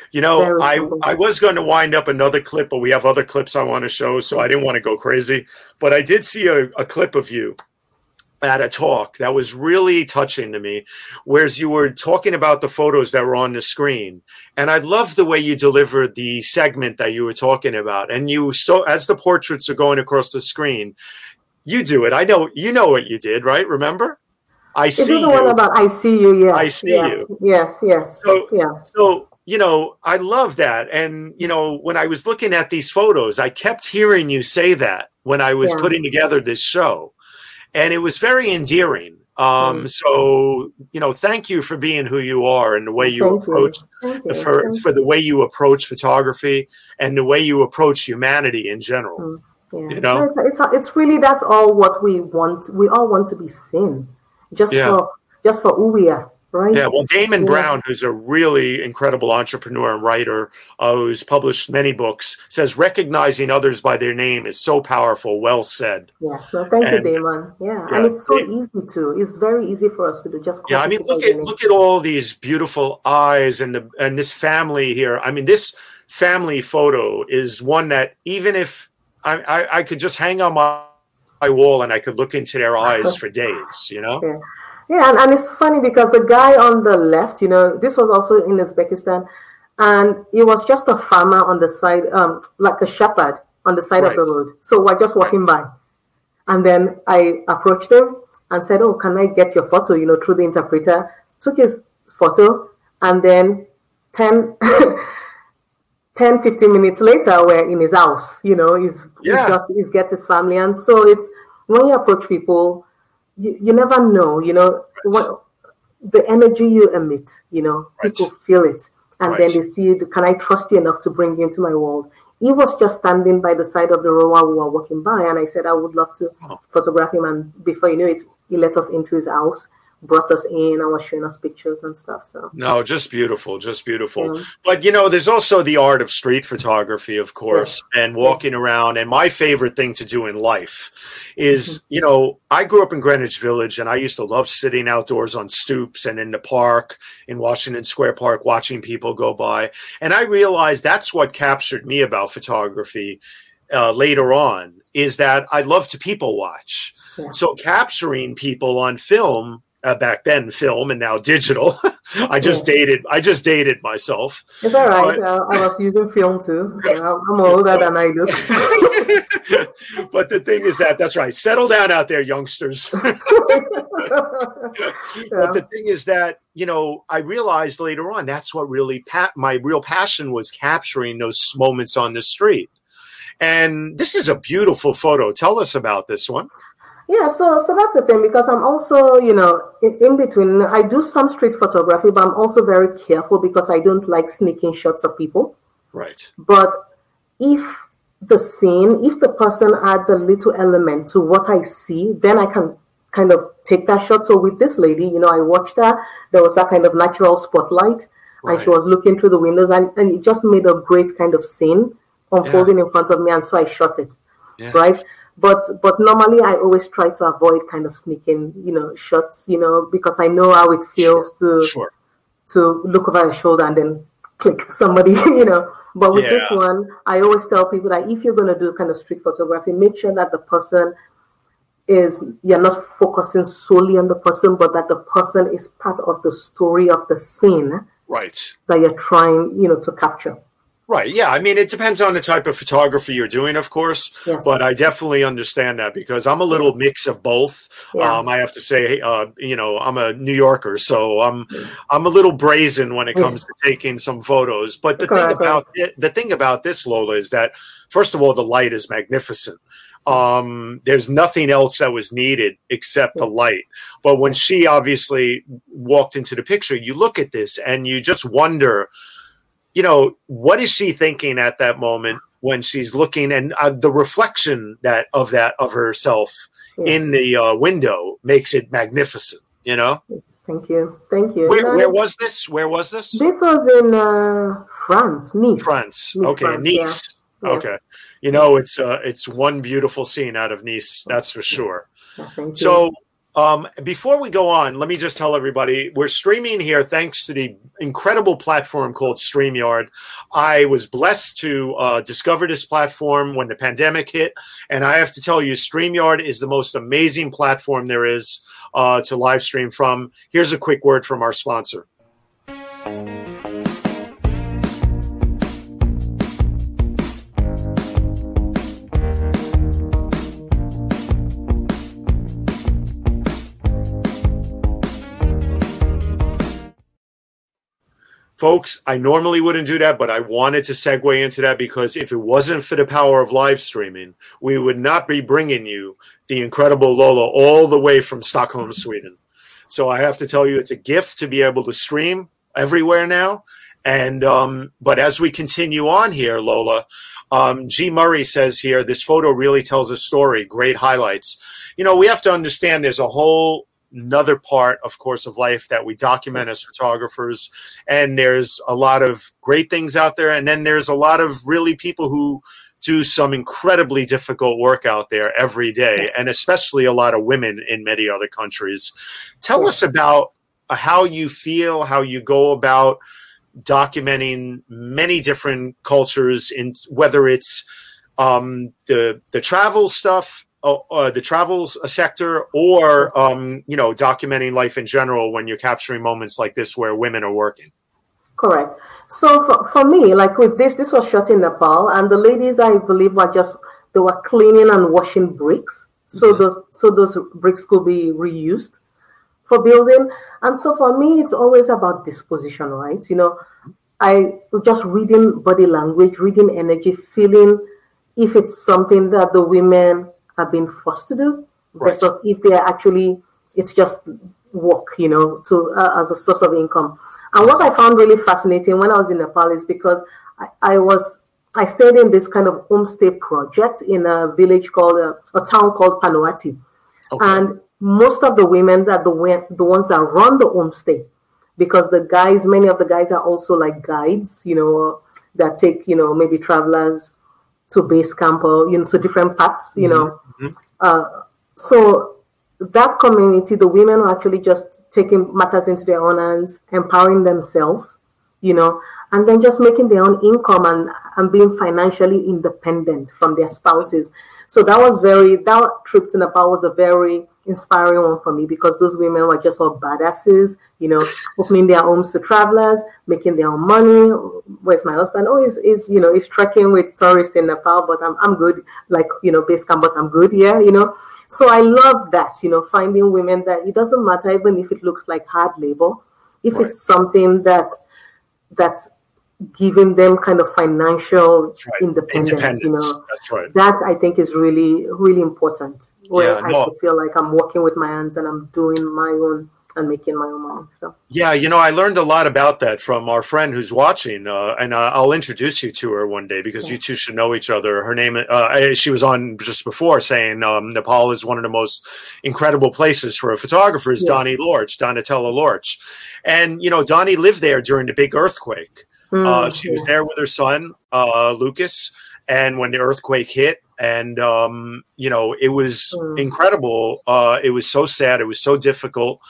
You know, Very I, simple. I was going to wind up another clip, but we have other clips I want to show, so I didn't want to go crazy. But I did see a, a clip of you at a talk that was really touching to me, whereas you were talking about the photos that were on the screen. And I loved the way you delivered the segment that you were talking about. And you, so as the portraits are going across the screen, you do it. I know, you know what you did, right? Remember? I Is see it the you. one about I see you? Yes. I see yes, you. Yes, yes. So, yeah. so, you know, I love that. And, you know, when I was looking at these photos, I kept hearing you say that when I was Yeah. putting together this show. And it was very endearing. Um, Mm. So, you know, thank you for being who you are and the way you Thank approach you. Thank you. for, Thank for the way you approach photography and the way you approach humanity in general. Mm. Yeah. You know? No, it's, it's it's really, that's all what we want. We all want to be seen, just Yeah. for just for who we are, right? Yeah, well, Damon Yeah. Brown, who's a really incredible entrepreneur and writer, uh, who's published many books, says recognizing others by their name is so powerful. Well said. Yeah. So thank And- you, Damon. Yeah. Yeah, and it's so it- easy to. It's very easy for us to do. Just Yeah, I copy mean, look people's at names. look at all these beautiful eyes and the and this family here. I mean, this family photo is one that even if I I, I could just hang on my, my wall and I could look into their eyes for days. You know? Yeah. Yeah, and, and it's funny because the guy on the left, you know, this was also in Uzbekistan, and he was just a farmer on the side, um, like a shepherd on the side Right. of the road. So we're just walking by. And then I approached him and said, oh, can I get your photo, you know, through the interpreter? Took his photo, and then ten, ten, fifteen minutes later, we're in his house, you know, he's, Yeah. he's, got, he's got his family. And so it's, when you approach people, you, you never know, you know, what the energy you emit, you know, Right. people feel it. And Right. then they see, you, can I trust you enough to bring you into my world? He was just standing by the side of the road while we were walking by. And I said, I would love to Oh. photograph him. And before you know it, he let us into his house, brought us in, and was showing us pictures and stuff. So, No, just beautiful, just beautiful. Yeah. But, you know, there's also the art of street photography, of course, and walking around. And my favorite thing to do in life is, Mm-hmm. you know, I grew up in Greenwich Village, and I used to love sitting outdoors on stoops and in the park in Washington Square Park, watching people go by. And I realized that's what captured me about photography uh, later on, is that I love to people watch. Yeah. So capturing people on film, uh, back then film and now digital. I just Yeah. dated. I just dated myself. it's all right. But- uh, I was using film too. So I'm I'm older than I look. But the thing is that that's right. Settle down out there, youngsters. But the thing is that, you know, I realized later on that's what really pa- my real passion was, capturing those moments on the street. And this is a beautiful photo. Tell us about this one. Yeah, so so that's the thing, because I'm also, you know, in, in between, I do some street photography, but I'm also very careful because I don't like sneaking shots of people. Right. But if the scene, if the person adds a little element to what I see, then I can kind of take that shot. So with this lady, you know, I watched her, there was that kind of natural spotlight, Right. and she was looking through the windows, and, and it just made a great kind of scene unfolding in front of me, and so I shot it, Yeah. right? But but normally I always try to avoid kind of sneaking, you know, shots, you know, because I know how it feels to Sure. to look over your shoulder and then click somebody, you know. But with this Yeah. one, I always tell people that if you're going to do kind of street photography, make sure that the person is, you're not focusing solely on the person, but that the person is part of the story of the scene Right. that you're trying, you know, to capture. Right. Yeah. I mean, it depends on the type of photography you're doing, of course, Yes. but I definitely understand that, because I'm a little mix of both. Yeah. Um, I have to say, uh, you know, I'm a New Yorker, so I'm, I'm a little brazen when it comes Yes. to taking some photos. But the thing Correct. about it, the thing about this, Lola, is that first of all, the light is magnificent. Um, there's nothing else that was needed except the light. But when she obviously walked into the picture, you look at this and you just wonder, you know, what is she thinking at that moment when she's looking, and uh, the reflection that of that of herself Yes. in the uh, window makes it magnificent. You know, Thank you. Thank you. where, No, where was this? Where was this? This was in uh, France, Nice. France. Nice, Okay, France, Nice. yeah. Okay, you know, it's uh, it's one beautiful scene out of Nice. That's for sure. Yeah, thank you. So, Um, before we go on, let me just tell everybody, we're streaming here thanks to the incredible platform called StreamYard. I was blessed to uh, discover this platform when the pandemic hit, and I have to tell you, StreamYard is the most amazing platform there is uh, to live stream from. Here's a quick word from our sponsor. Folks, I normally wouldn't do that, but I wanted to segue into that because if it wasn't for the power of live streaming, we would not be bringing you the incredible Lola all the way from Stockholm, Sweden. So I have to tell you, it's a gift to be able to stream everywhere now. And um, but as we continue on here, Lola, um, G. Murray says here, this photo really tells a story. Great highlights. You know, we have to understand there's a whole another part, of course, of life that we document as photographers. And there's a lot of great things out there. And then there's a lot of really people who do some incredibly difficult work out there every day, and especially a lot of women in many other countries. Tell us about how you feel, how you go about documenting many different cultures, in whether it's um, the the travel stuff, Uh, uh, the travel sector, or um, you know, documenting life in general when you're capturing moments like this where women are working. Correct. So for, for me, like with this, this was shot in Nepal, and the ladies, I believe, were just they were cleaning and washing bricks. So mm-hmm. those so those bricks could be reused for building. And so for me, it's always about disposition, right? You know, I just reading body language, reading energy, feeling if it's something that the women have been forced to do versus right. if they are actually, it's just work, you know, to uh, as a source of income. And what I found really fascinating when I was in Nepal is because I, I was, I stayed in this kind of homestay project in a village called, uh, a town called Panwati. Okay. And most of the women are the, the ones that run the homestay, because the guys, many of the guys are also like guides, you know, that take, you know, maybe travelers to base camp or, you know, so different paths, you know. Mm-hmm. Uh, so that community, the women are actually just taking matters into their own hands, empowering themselves, you know, and then just making their own income and, and being financially independent from their spouses. So that was very, that trip to Nepal was a very inspiring one for me, because those women were just all badasses, you know, opening their homes to travelers, making their own money. Where's my husband? Oh, he's, he's you know, he's trekking with tourists in Nepal, but I'm I'm good, like, you know, base camp, but I'm good here, you know. So I love that, you know, finding women that it doesn't matter even if it looks like hard labor, if right. it's something that that's giving them kind of financial right. independence, independence, you know. That's right. That I think is really, really important. Where yeah, I no. feel like I'm working with my hands and I'm doing my own and making my own money. So yeah, you know, I learned a lot about that from our friend who's watching, uh, and uh, I'll introduce you to her one day, because yeah. you two should know each other. Her name, uh, she was on just before saying um, Nepal is one of the most incredible places for a photographer. Is yes. Donnie Lorch, Donatella Lorch, and you know, Donnie lived there during the big earthquake. Mm, uh, she yes. was there with her son, uh, Lucas, and when the earthquake hit. And, um, you know, it was mm. incredible. Uh, it was so sad. It was so difficult.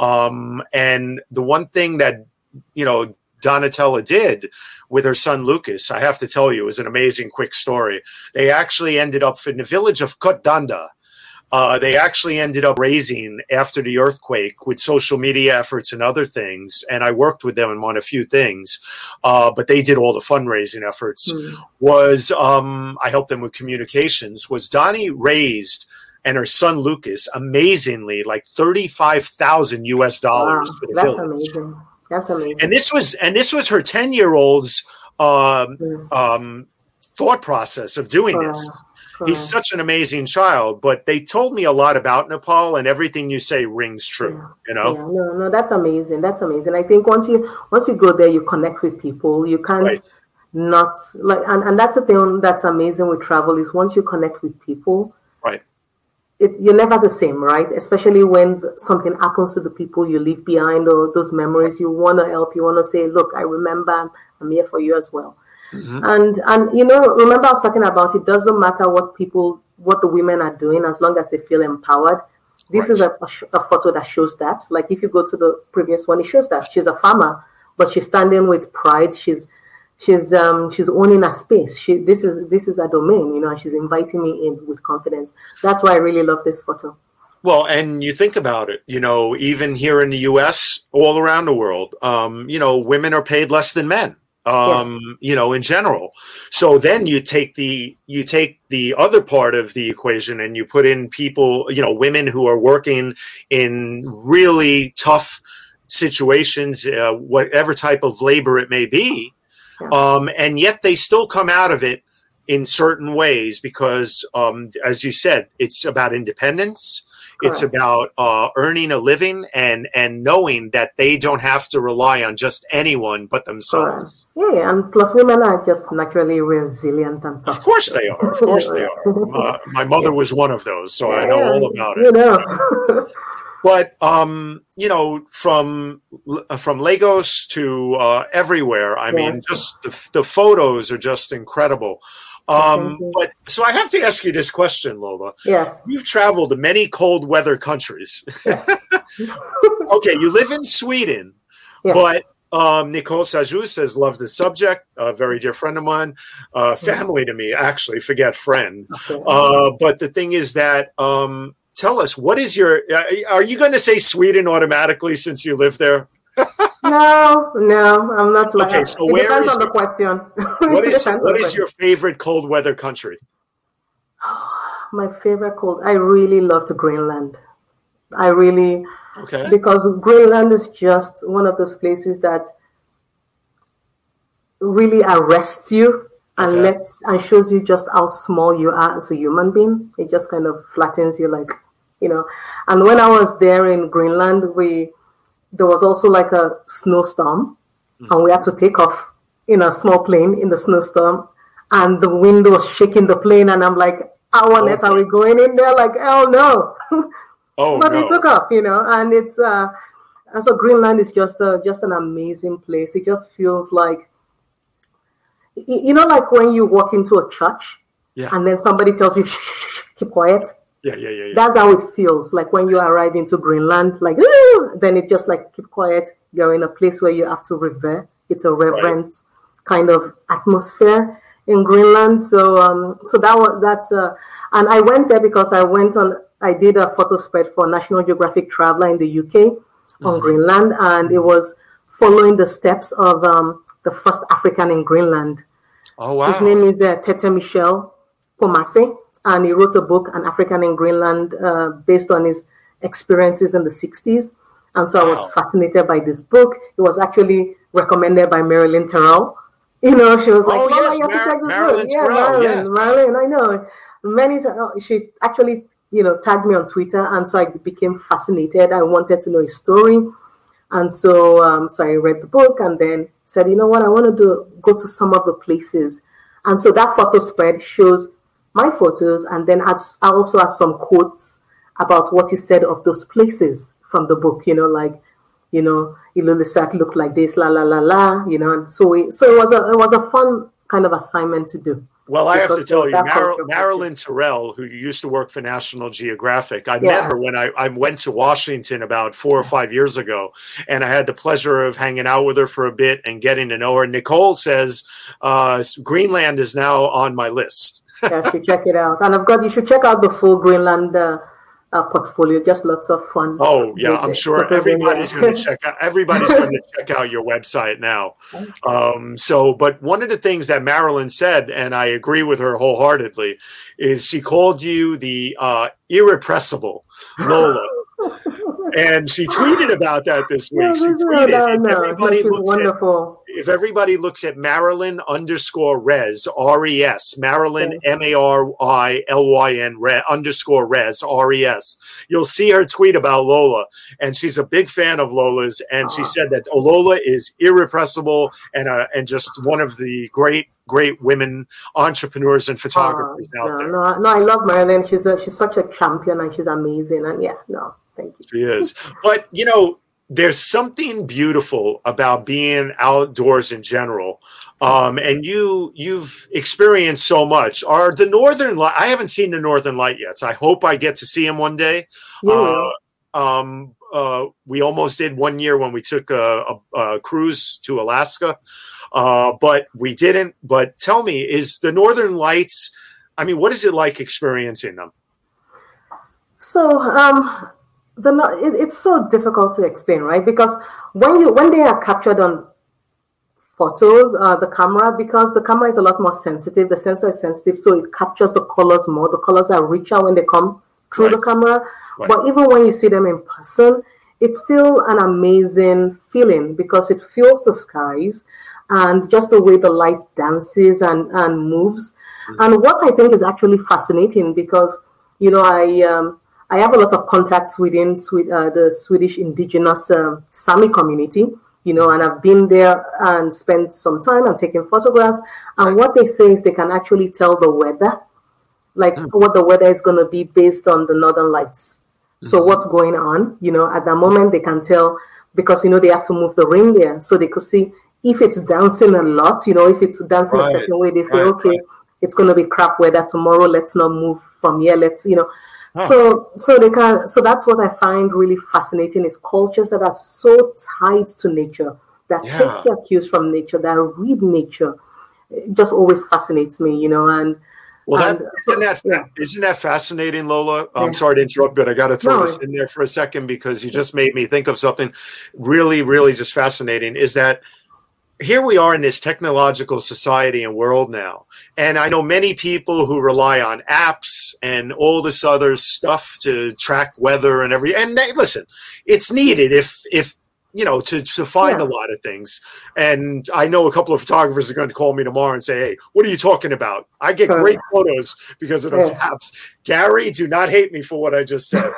Um, and the one thing that, you know, Donatella did with her son, Lucas, I have to tell you, is an amazing quick story. They actually ended up in the village of Kotdanda. Uh, they actually ended up raising after the earthquake with social media efforts and other things. And I worked with them on a few things, uh, but they did all the fundraising efforts. Mm. Was um, I helped them with communications. Was Donnie raised and her son Lucas amazingly like thirty-five thousand U S dollars wow, for the that's village. Amazing. That's amazing. And this was and this was her ten year old's um, mm. um, thought process of doing wow. this. He's such an amazing child, but they told me a lot about Nepal, and everything you say rings true. Yeah. You know, yeah, no, no, that's amazing. That's amazing. I think once you once you go there, you connect with people. You can't right. not like, and, and that's the thing that's amazing with travel is once you connect with people, right? It, you're never the same, right? Especially when something happens to the people you leave behind or those memories. You want to help. You want to say, "Look, I remember. I'm here for you as well." Mm-hmm. And, and, you know, remember I was talking about it doesn't matter what people, what the women are doing, as long as they feel empowered, This Right. is a, a, sh- a photo that shows that. Like if you go to the previous one, it shows that she's a farmer, but she's standing with pride. She's she's um she's owning a space. She this is this is a domain, you know, and she's inviting me in with confidence. That's why I really love this photo. Well, and you think about it, you know, even here in the U S, all around the world, um, you know, women are paid less than men, um, yes. you know, in general. So then you take the you take the other part of the equation and you put in people, you know, women who are working in really tough situations, uh, whatever type of labor it may be, yeah. um, and yet they still come out of it in certain ways because, um, as you said, it's about independence. Correct. It's about uh, earning a living and, and knowing that they don't have to rely on just anyone but themselves. Correct. Yeah, and plus women are just naturally resilient and tough. Of course they are. Of course they are. Uh, my mother yes. was one of those, so yeah, I know all about it. You know. But um, you know, from from Lagos to uh, everywhere. I yes. mean, just the, the photos are just incredible. Um, but so I have to ask you this question, Lola. Yes. You've traveled to many cold weather countries. Yes. Okay, you live in Sweden, yes. but um, Nicole Sajous says loves the subject. A very dear friend of mine, uh, family to me, actually. Forget friend. Okay. Uh, but the thing is that um, tell us, what is your? Uh, are you going to say Sweden automatically since you live there? No, no, I'm not. Like, okay, so it where depends is on the question. What is what is your favorite cold weather country? My favorite cold. I really loved Greenland. I really okay because Greenland is just one of those places that really arrests you and okay. lets and shows you just how small you are as a human being. It just kind of flattens you, like you know. And when I was there in Greenland, we. There was also like a snowstorm mm-hmm. and we had to take off in a small plane in the snowstorm and the wind was shaking the plane and I'm like, how on earth are we going in there? Like, hell no. Oh, but no. we took off, you know, and it's, uh, and so Greenland is just a, just an amazing place. It just feels like, you know, like when you walk into a church yeah. and then somebody tells you, shh, shh, shh, keep quiet. Yeah, yeah, yeah, yeah. That's how it feels. Like when you arrive into Greenland, like, then it just like, keep quiet. You're in a place where you have to revere. It's a reverent right. kind of atmosphere in Greenland. So, um, so that was, that's, uh, and I went there because I went on, I did a photo spread for National Geographic Traveler in the U K mm-hmm. on Greenland. And it was following the steps of um, the first African in Greenland. Oh, wow. His name is uh, Tete Michel Pomase. And he wrote a book, An African in Greenland, uh, based on his experiences in the sixties. And so wow. I was fascinated by this book. It was actually recommended by Marilyn Terrell. You know, she was like, oh, oh yes, you have Mar- to check this Marilyn book. Terrell, yeah, Marilyn, yes. Marilyn, I know. Many times, she actually, you know, tagged me on Twitter. And so I became fascinated. I wanted to know his story. And so, um, so I read the book and then said, you know what, I want to do, go to some of the places. And so that photo spread shows my photos, and then I also have some quotes about what he said of those places from the book, you know, like, you know, Ilulissat looked like this, la, la, la, la, you know, and so we, so it was a, it was a fun kind of assignment to do. Well, I have to tell you, Mar- Marilyn Terrell, who used to work for National Geographic, I yes. met her when I, I went to Washington about four or five years ago, and I had the pleasure of hanging out with her for a bit and getting to know her. Nicole says uh, Greenland is now on my list. Yeah, you should check it out. And of course, you should check out the full Greenland uh, uh, portfolio. Just lots of fun. Oh, yeah, I'm sure everybody's going to check out. Everybody's going to check out your website now. Um, so, but one of the things that Marilyn said, and I agree with her wholeheartedly, is she called you the uh, irrepressible Lola. And she tweeted about that this week. No, she tweeted, no, no, everybody no, wonderful. At, if everybody looks at Marilyn underscore Res, R E S, Marilyn, okay. M A R I L Y N, Re, underscore Res, R E S, you'll see her tweet about Lola. And she's a big fan of Lola's. And oh. she said that Lola is irrepressible and, uh, and just one of the great great women entrepreneurs and photographers uh, out no, there. No, no, I love Marilyn. She's a, she's such a champion and she's amazing. And yeah, no, thank you. She is. But, you know, there's something beautiful about being outdoors in general. Um, and you, you've experienced so much. Are the Northern Light, I haven't seen the Northern Light yet, so I hope I get to see him one day. Yeah. Uh, um, uh, we almost did one year when we took a, a, a cruise to Alaska, uh, but we didn't. But tell me, is the Northern Lights, I mean, what is it like experiencing them? So, um, the it, it's so difficult to explain, right? Because when you when they are captured on photos, uh, the camera, because the camera is a lot more sensitive, the sensor is sensitive, so it captures the colors more. The colors are richer when they come through right. the camera. Right. But even when you see them in person, it's still an amazing feeling because it fills the skies and just the way the light dances and, and moves. Mm-hmm. And what I think is actually fascinating because, you know, I um, I have a lot of contacts within uh, the Swedish indigenous uh, Sami community. You know, and I've been there and spent some time and taken photographs. And what they say is they can actually tell the weather, like mm. what the weather is going to be based on the Northern Lights. Mm-hmm. So what's going on, you know, at the moment they can tell because, you know, they have to move the reindeer. So they could see if it's dancing a lot, you know, if it's dancing right. a certain way, they say, right. okay, right. it's going to be crap weather tomorrow. Let's not move from here. Let's, you know. Huh. So, so they can. So that's what I find really fascinating is cultures that are so tied to nature, that yeah. take their cues from nature, that read nature. It just always fascinates me, you know. And well, and, that, isn't that yeah. isn't that fascinating, Lola? I'm yeah. sorry to interrupt, but I got to throw no, this in there for a second because you just made me think of something really, really just fascinating. Is that here we are in this technological society and world now. And I know many people who rely on apps and all this other stuff to track weather and every, and they, listen, it's needed if, if, you know, to, to find yeah. a lot of things. And I know a couple of photographers are going to call me tomorrow and say, hey, what are you talking about? I get great photos because of those yeah. apps. Gary, do not hate me for what I just said.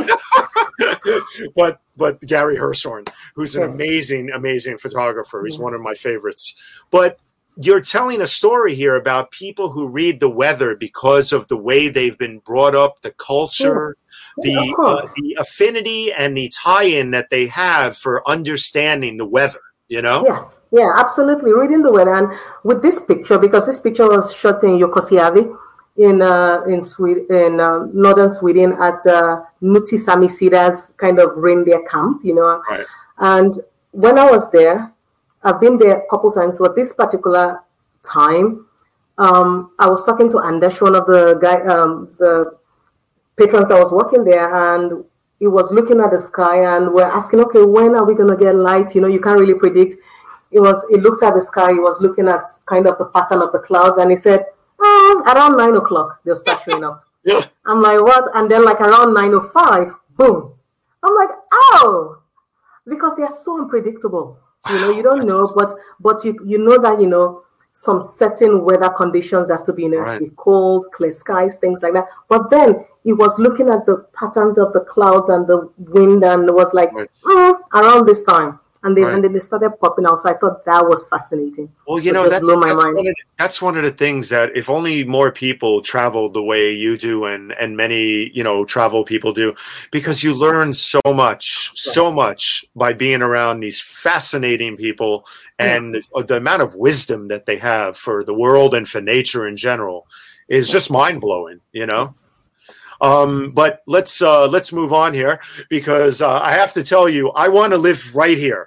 but but Gary Hirshhorn, who's an yes. amazing, amazing photographer. He's mm-hmm. one of my favorites. But you're telling a story here about people who read the weather because of the way they've been brought up, the culture, yeah. the yeah, uh, the affinity and the tie-in that they have for understanding the weather, you know? Yes, yeah, absolutely. Reading the weather. And with this picture, because this picture was shot in Jukkasjärvi, in uh, in Sweden, in uh, northern Sweden at uh, Nuti Sami Sida's kind of reindeer camp, you know. Right. And when I was there, I've been there a couple times, but this particular time, um, I was talking to Anders, one of the guy, um, the patrons that was working there, and he was looking at the sky, and we're asking, okay, when are we going to get light? You know, you can't really predict. It was. He looked at the sky. He was looking at kind of the pattern of the clouds, and he said, Mm, around nine o'clock, they'll start showing up. Yeah. I'm like, what? And then like around nine oh five, boom. I'm like, oh, because they are so unpredictable. You know, you don't know, but but you you know that, you know, some certain weather conditions have to be, you know, right. to be cold, clear skies, things like that. But then he was looking at the patterns of the clouds and the wind and was like, right. mm, around this time. And then, right. and then they started popping out. So I thought that was fascinating. Well, you know, that, blew my that's, mind. One of, that's one of the things that if only more people traveled the way you do and, and many, you know, travel people do, because you learn so much, yes. so much by being around these fascinating people and yeah. the, the amount of wisdom that they have for the world and for nature in general is just mind blowing, you know? Yes. Um, but let's uh, let's move on here because uh, I have to tell you, I want to live right here.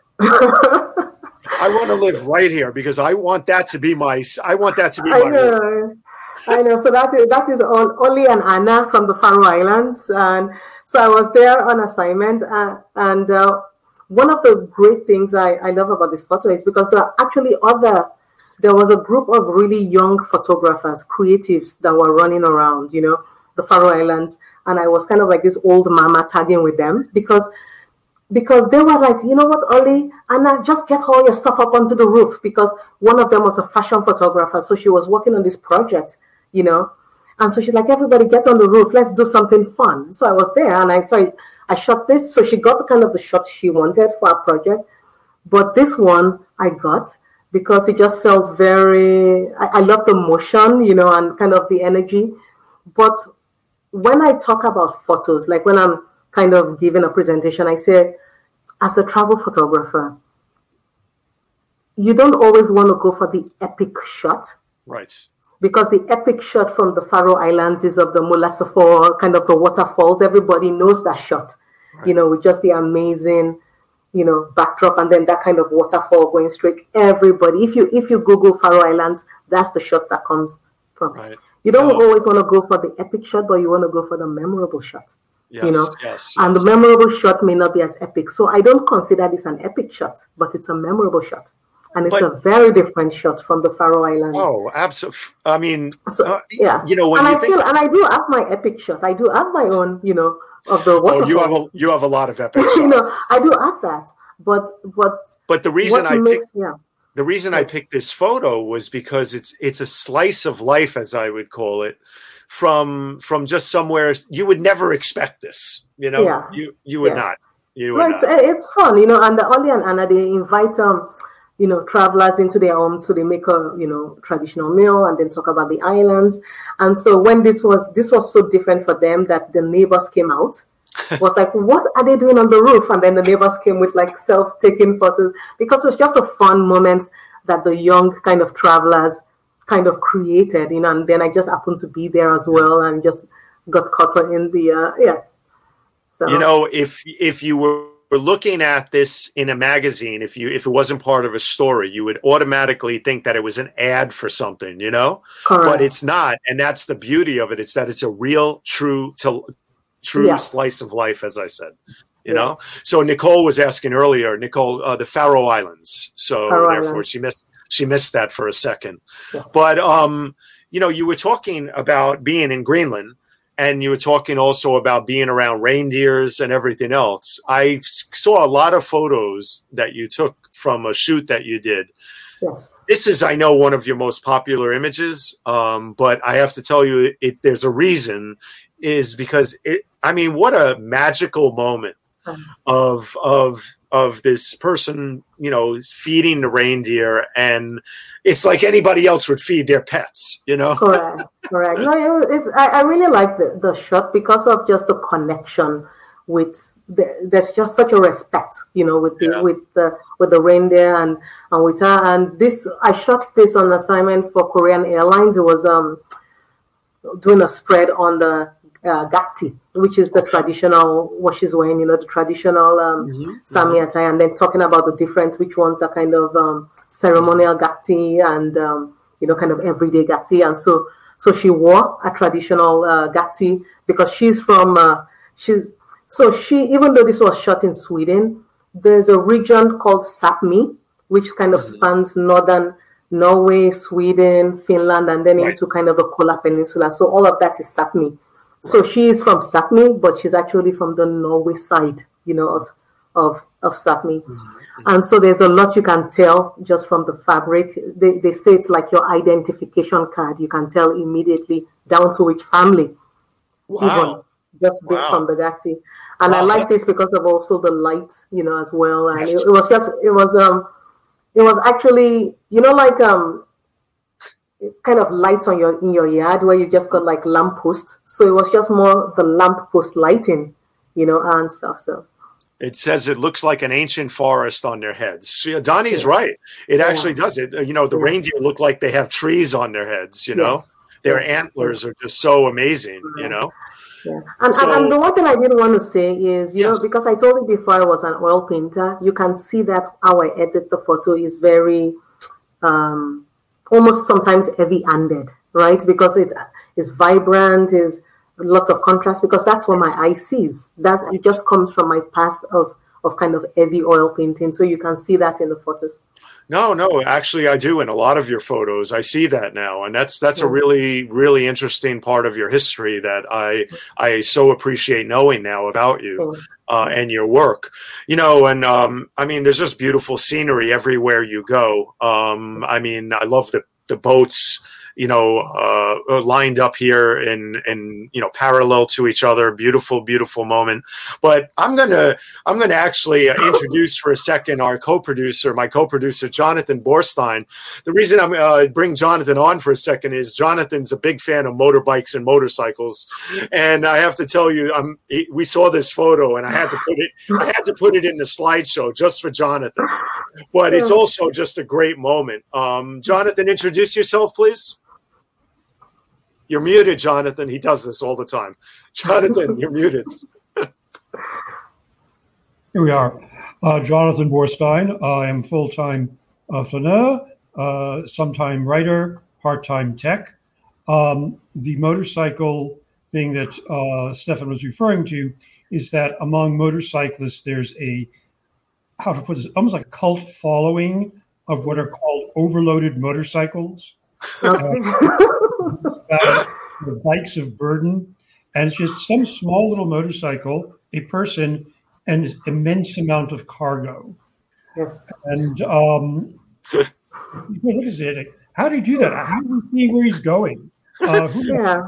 I want to live right here because I want that to be my. I want that to be my. I know, room. I know. So that is that is on Ollie and Anna from the Faroe Islands, and so I was there on assignment, uh, and uh, one of the great things I, I love about this photo is because there are actually other. There was a group of really young photographers, creatives that were running around, you know, the Faroe Islands, and I was kind of like this old mama tagging with them because because they were like, you know what, Ollie, Anna, just get all your stuff up onto the roof, because one of them was a fashion photographer, so she was working on this project, you know, and so she's like, everybody get on the roof, let's do something fun. So I was there and I saw I shot this, so she got the kind of the shot she wanted for our project, but this one I got because it just felt very, I, I love the motion, you know, and kind of the energy. But when I talk about photos, like when I'm kind of giving a presentation, I say, as a travel photographer, you don't always want to go for the epic shot. Right. Because the epic shot from the Faroe Islands is of the Mulasafor, kind of the waterfalls. Everybody knows that shot, right. You know, with just the amazing, you know, backdrop and then that kind of waterfall going straight. Everybody, if you if you Google Faroe Islands, that's the shot that comes from. Right. You don't oh. always want to go for the epic shot, but you want to go for the memorable shot. Yes, you know, yes, and yes. the memorable shot may not be as epic. So I don't consider this an epic shot, but it's a memorable shot. And it's but, a very different shot from the Faroe Islands. Oh, absolutely. I mean, so, uh, yeah. You know, when and you I think... feel, and I do have my epic shot. I do have my own, you know, of the waterfalls. Oh, you have a you have a lot of epic shots. You know, I do have that, but but but the reason I makes, picked, yeah. the reason yes. I picked this photo was because it's it's a slice of life, as I would call it, from from just somewhere you would never expect this. You know, yeah. you you would yes. not. You would no, not. It's, it's fun, you know, and the Oli and Anna, they invite um. you know, travelers into their homes, so they make a, you know, traditional meal and then talk about the islands. And so when this was, this was so different for them that the neighbors came out. It was like, what are they doing on the roof? And then the neighbors came with like self-taking photos, because it was just a fun moment that the young kind of travelers kind of created, you know, and then I just happened to be there as well and just got caught in the, uh, yeah. So. You know, if, if you were, We're looking at this in a magazine, if you if it wasn't part of a story, you would automatically think that it was an ad for something, you know? Correct. But it's not, and that's the beauty of it. It's that it's a real, true, to, true yes. slice of life, as I said. You yes. know. So Nicole was asking earlier, Nicole, uh, the Faroe Islands. So Faroe therefore, Islands. she missed she missed that for a second. Yes. But um, you know, you were talking about being in Greenland. And you were talking also about being around reindeers and everything else. I saw a lot of photos that you took from a shoot that you did. Yes. This is, I know, one of your most popular images, um, but I have to tell you, it, it, there's a reason, is because it. I mean, what a magical moment of of of this person, you know, feeding the reindeer, and it's like anybody else would feed their pets, you know. Correct, correct. No, it, it's I, I really like the, the shot because of just the connection with the, there's just such a respect, you know, with the yeah. with the with the reindeer and and with her. And this, I shot this on assignment for Korean Airlines. It was um doing a spread on the uh, gakti, which is the okay. traditional what she's wearing, you know, the traditional um, mm-hmm. Sami mm-hmm. attire, and then talking about the different, which ones are kind of um, ceremonial gakti and um, you know, kind of everyday gakti. And so so she wore a traditional uh, gakti because she's from uh, she's so she even though this was shot in Sweden, there's a region called Sapmi which kind of mm-hmm. spans northern Norway, Sweden, Finland, and then right. into kind of the Kola Peninsula. So all of that is Sapmi. So she is from Sapmi, but she's actually from the Norway side, you know, of of of Sapmi. Mm-hmm. And so there's a lot you can tell just from the fabric. They they say it's like your identification card. You can tell immediately down to which family, wow. even just wow. from the gakti. And wow. I like this because of also the light, you know, as well. And yes. it, it was just it was um it was actually, you know, like um. kind of lights on your in your yard where you just got like lamp posts. So it was just more the lamp post lighting, you know, and stuff. So it says it looks like an ancient forest on their heads. Yeah, Donnie's yeah. right. It yeah. actually does it. You know, the yes. reindeer look like they have trees on their heads, you know. Yes. Their yes. antlers yes. are just so amazing, yeah. you know. Yeah. And, so, and and the one thing I did want to say is, you yes. know, because I told you before I was an oil painter, you can see that how I edit the photo is very um almost sometimes heavy-handed, right? Because it is vibrant, is lots of contrast, because that's what my eye sees. That it just comes from my past of of kind of heavy oil painting. So you can see that in the photos. No, no, actually I do in a lot of your photos. I see that now. And that's that's yeah. a really, really interesting part of your history that I I so appreciate knowing now about you. Uh, and your work, you know, and um, I mean, there's just beautiful scenery everywhere you go. Um, I mean, I love the, the boats you know, uh, lined up here in, in, you know, parallel to each other. Beautiful, beautiful moment. But I'm going to, I'm going to actually introduce for a second our co-producer, my co-producer, Jonathan Borstein. The reason I'm uh, bring Jonathan on for a second is Jonathan's a big fan of motorbikes and motorcycles. And I have to tell you, I'm, we saw this photo and I had to put it, I had to put it in the slideshow just for Jonathan. But it's also just a great moment. Um, Jonathan, introduce yourself, please. You're muted, Jonathan. He does this all the time. Jonathan, you're muted. Here we are. Uh, Jonathan Borstein. I am full-time uh, flaneur, uh, sometime writer, part-time tech. Um, the motorcycle thing that uh, Stefan was referring to is that among motorcyclists, there's a, how to put this, almost like a cult following of what are called overloaded motorcycles. Okay. uh, the bikes of burden. And it's just some small little motorcycle, a person, and this immense amount of cargo. Yes. And um, what is it? How do you do that? How do you see where he's going? Uh, who Yeah.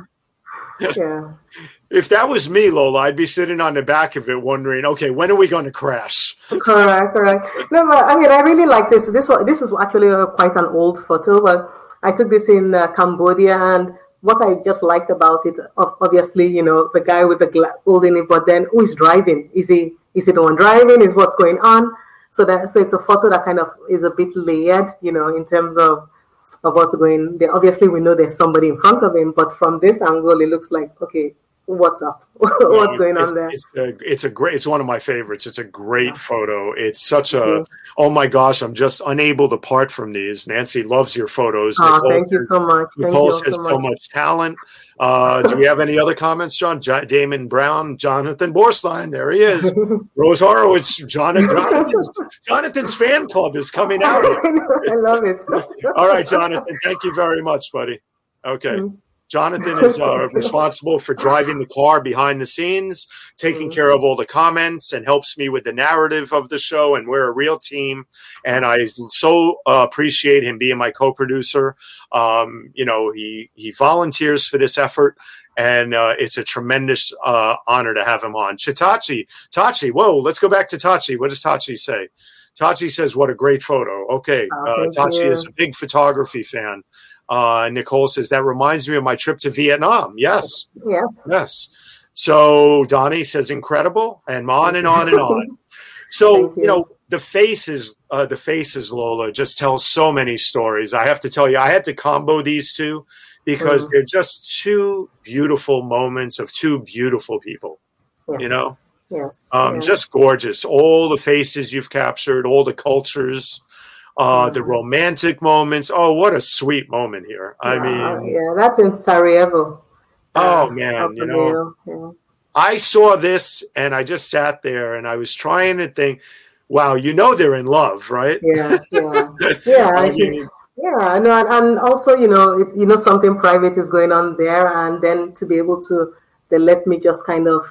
Yeah. If that was me, Lola, I'd be sitting on the back of it wondering, okay, when are we going to crash? Correct, correct. No, but I mean, I really like this. This one, this is actually a, quite an old photo, but I took this in uh, Cambodia, and what I just liked about it, obviously, you know, the guy with the glass holding it, but then who is driving? Is he is he the one driving? Is what's going on? So that so it's a photo that kind of is a bit layered, you know, in terms of of what's going there. Obviously, we know there's somebody in front of him, but from this angle, it looks like, okay, what's up? What's yeah, going it's, on there? It's a, it's a great, it's one of my favorites. It's a great yeah. photo. It's such a, mm-hmm. oh my gosh, I'm just unable to part from these. Nancy loves your photos. Oh, Nicole thank you so much. Nicole thank has so much. so much talent. Uh, do we have any other comments, John? J- Damon Brown, Jonathan Borstein, there he is. Rose Horowitz, Jonathan, Jonathan's, Jonathan's fan club is coming out. I love it. All right, Jonathan, thank you very much, buddy. Okay. Mm-hmm. Jonathan is uh, responsible for driving the car behind the scenes, taking mm-hmm. care of all the comments, and helps me with the narrative of the show. And we're a real team. And I so uh, appreciate him being my co-producer. Um, you know, he, he volunteers for this effort. And uh, it's a tremendous uh, honor to have him on. Chitachi, Tachi, whoa, let's go back to Tachi. What does Tachi say? Tachi says, what a great photo. Okay, oh, uh, Tachi you. is a big photography fan. Uh, Nicole says, that reminds me of my trip to Vietnam. Yes. Yes. Yes. So Donnie says, incredible, and on and on and on. So, you. you know, the faces, uh, the faces, Lola, just tells so many stories. I have to tell you, I had to combo these two because mm. they're just two beautiful moments of two beautiful people, yes. you know? Yes. Um, yes. Just gorgeous. All the faces you've captured, all the cultures. Uh, the romantic moments. Oh, what a sweet moment here. I yeah, mean. Yeah, that's in Sarajevo. Oh, uh, man, you know. Yeah. I saw this and I just sat there and I was trying to think, wow, you know they're in love, right? Yeah, yeah. Yeah, I mean, yeah, no, and, and also, you know, it, you know, something private is going on there. And then to be able to, they let me just kind of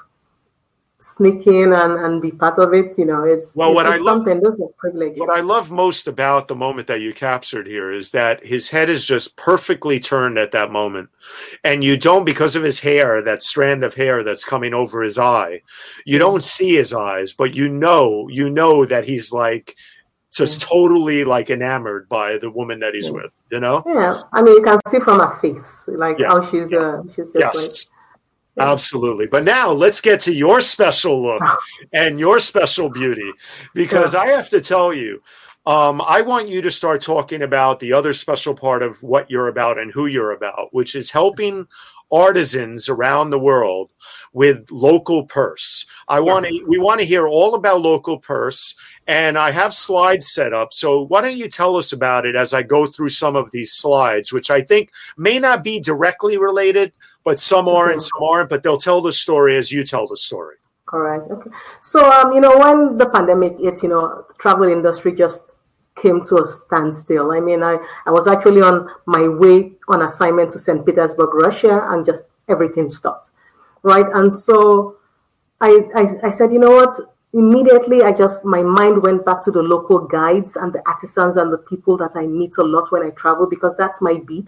sneak in and, and be part of it, you know, it's, well, what it's I love, something, those are privilege. What I love most about the moment that you captured here is that his head is just perfectly turned at that moment. And you don't, because of his hair, that strand of hair that's coming over his eye, you don't see his eyes, but you know, you know that he's like just yeah. totally like enamored by the woman that he's yeah. with, you know? Yeah. I mean, you can see from her face, like yeah. how she's, yeah. uh, she's just yes. like, absolutely. But now let's get to your special look and your special beauty, because yeah. I have to tell you, um, I want you to start talking about the other special part of what you're about and who you're about, which is helping artisans around the world with local purse. I want to, we want to hear all about local purse, and I have slides set up. So why don't you tell us about it as I go through some of these slides, which I think may not be directly related, but some are and some aren't, but they'll tell the story as you tell the story. Correct. Okay. So, um, you know, when the pandemic hit, you know, the travel industry just came to a standstill. I mean, I, I was actually on my way on assignment to Saint Petersburg, Russia, and just everything stopped. Right. And so I, I, I said, you know what? Immediately, I just, my mind went back to the local guides and the artisans and the people that I meet a lot when I travel, because that's my beat.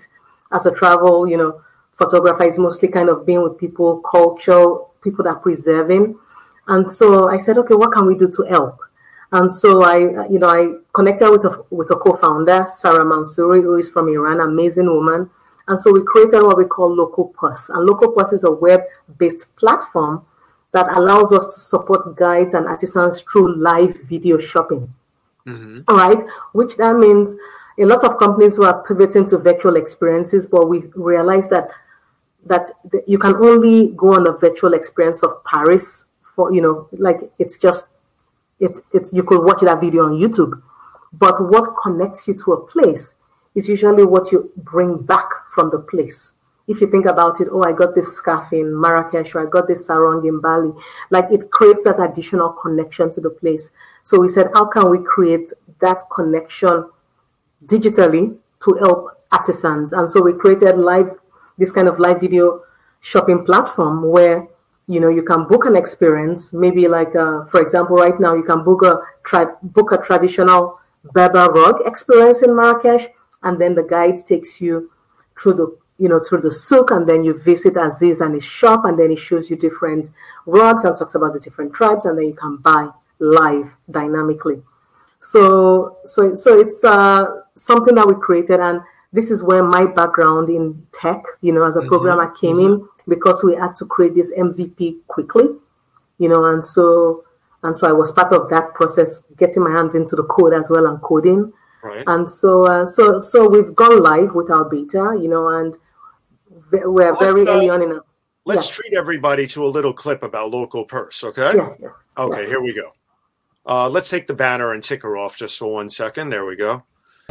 as a travel, you know, photographer, is mostly kind of being with people, culture, people that are preserving. And so I said, okay, what can we do to help? And so I, you know, I connected with a, with a co-founder, Sarah Mansouri, who is from Iran, amazing woman. And so we created what we call Local Purse. And Local Purse is a web-based platform that allows us to support guides and artisans through live video shopping. Mm-hmm. All right, which that means a lot of companies were pivoting to virtual experiences, but we realized that that you can only go on a virtual experience of Paris for, you know, like it's just, it, it's, you could watch that video on YouTube. But what connects you to a place is usually what you bring back from the place. If you think about it, oh, I got this scarf in Marrakesh, or I got this sarong in Bali, like it creates that additional connection to the place. So we said, how can we create that connection digitally to help artisans? And so we created live, this kind of live video shopping platform where, you know, you can book an experience, maybe like, uh, for example, right now you can book a tra- book a traditional Berber rug experience in Marrakesh, and then the guide takes you through the you know, through the souk, and then you visit Aziz and his shop, and then he shows you different rugs and talks about the different tribes, and then you can buy live dynamically. So, so, so it's uh, something that we created, and this is where my background in tech, you know, as a mm-hmm. programmer came mm-hmm. in, because we had to create this M V P quickly, you know, and so, and so I was part of that process, getting my hands into the code as well and coding. Right. And so, uh, so, so we've gone live with our beta, you know, and we're very let's, uh, early on in a... Let's yeah. treat everybody to a little clip about Local Purse, okay? Yes, yes. Okay, yes. Here we go. Uh, let's take the banner and ticker off just for one second. There we go.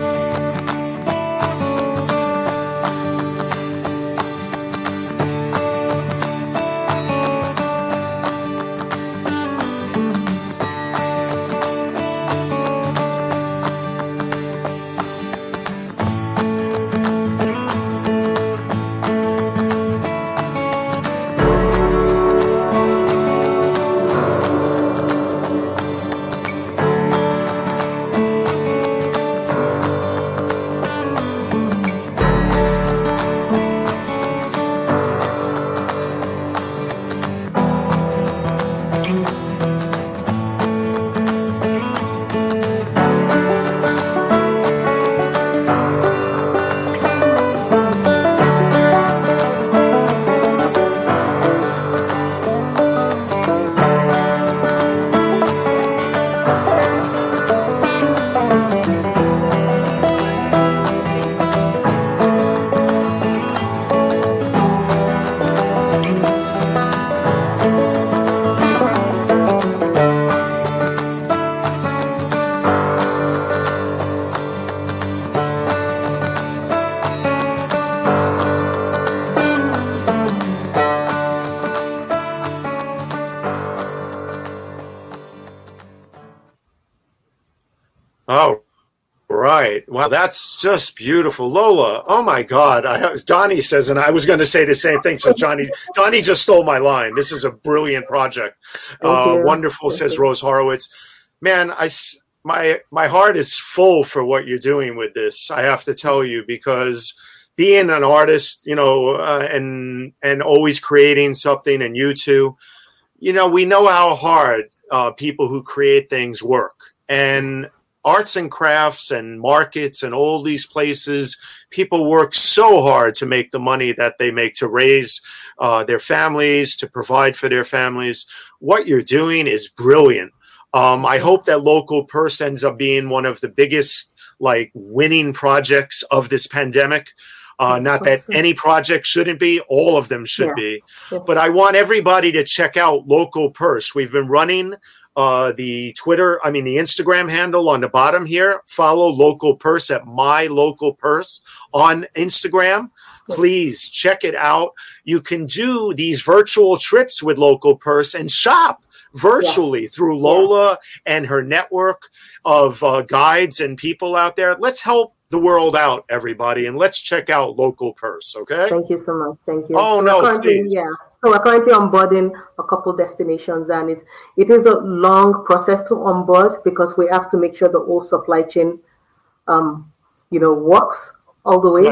Oh, right. Wow, that's just beautiful. Lola, oh my God. I, Johnny says, and I was going to say the same thing. So Johnny, Johnny just stole my line. This is a brilliant project. Uh, wonderful, Thank says you. Rose Horowitz. Man, I, my, my heart is full for what you're doing with this. I have to tell you, because being an artist, you know, uh, and, and always creating something, and you too, you know, we know how hard uh, people who create things work. And arts and crafts and markets and all these places, people work so hard to make the money that they make to raise uh, their families, to provide for their families. What you're doing is brilliant. Um, I hope that Local Purse ends up being one of the biggest, like, winning projects of this pandemic. Uh, not that any project shouldn't be, all of them should yeah. be. Yeah. But I want everybody to check out Local Purse. We've been running Uh, the Twitter, I mean, the Instagram handle on the bottom here. Follow Local Purse at My Local Purse on Instagram. Please check it out. You can do these virtual trips with Local Purse and shop virtually yes. through Lola yes. and her network of uh, guides and people out there. Let's help the world out, everybody, and let's check out Local Purse, okay? Thank you so much. Thank you. Oh, no, please. Yeah. So we're currently onboarding a couple destinations, and it's, it is a long process to onboard, because we have to make sure the whole supply chain, um, you know, works all the way. Right. But uh, yeah. Well, here's an absolutely. endorsement. Here's an endorsement right here from someone,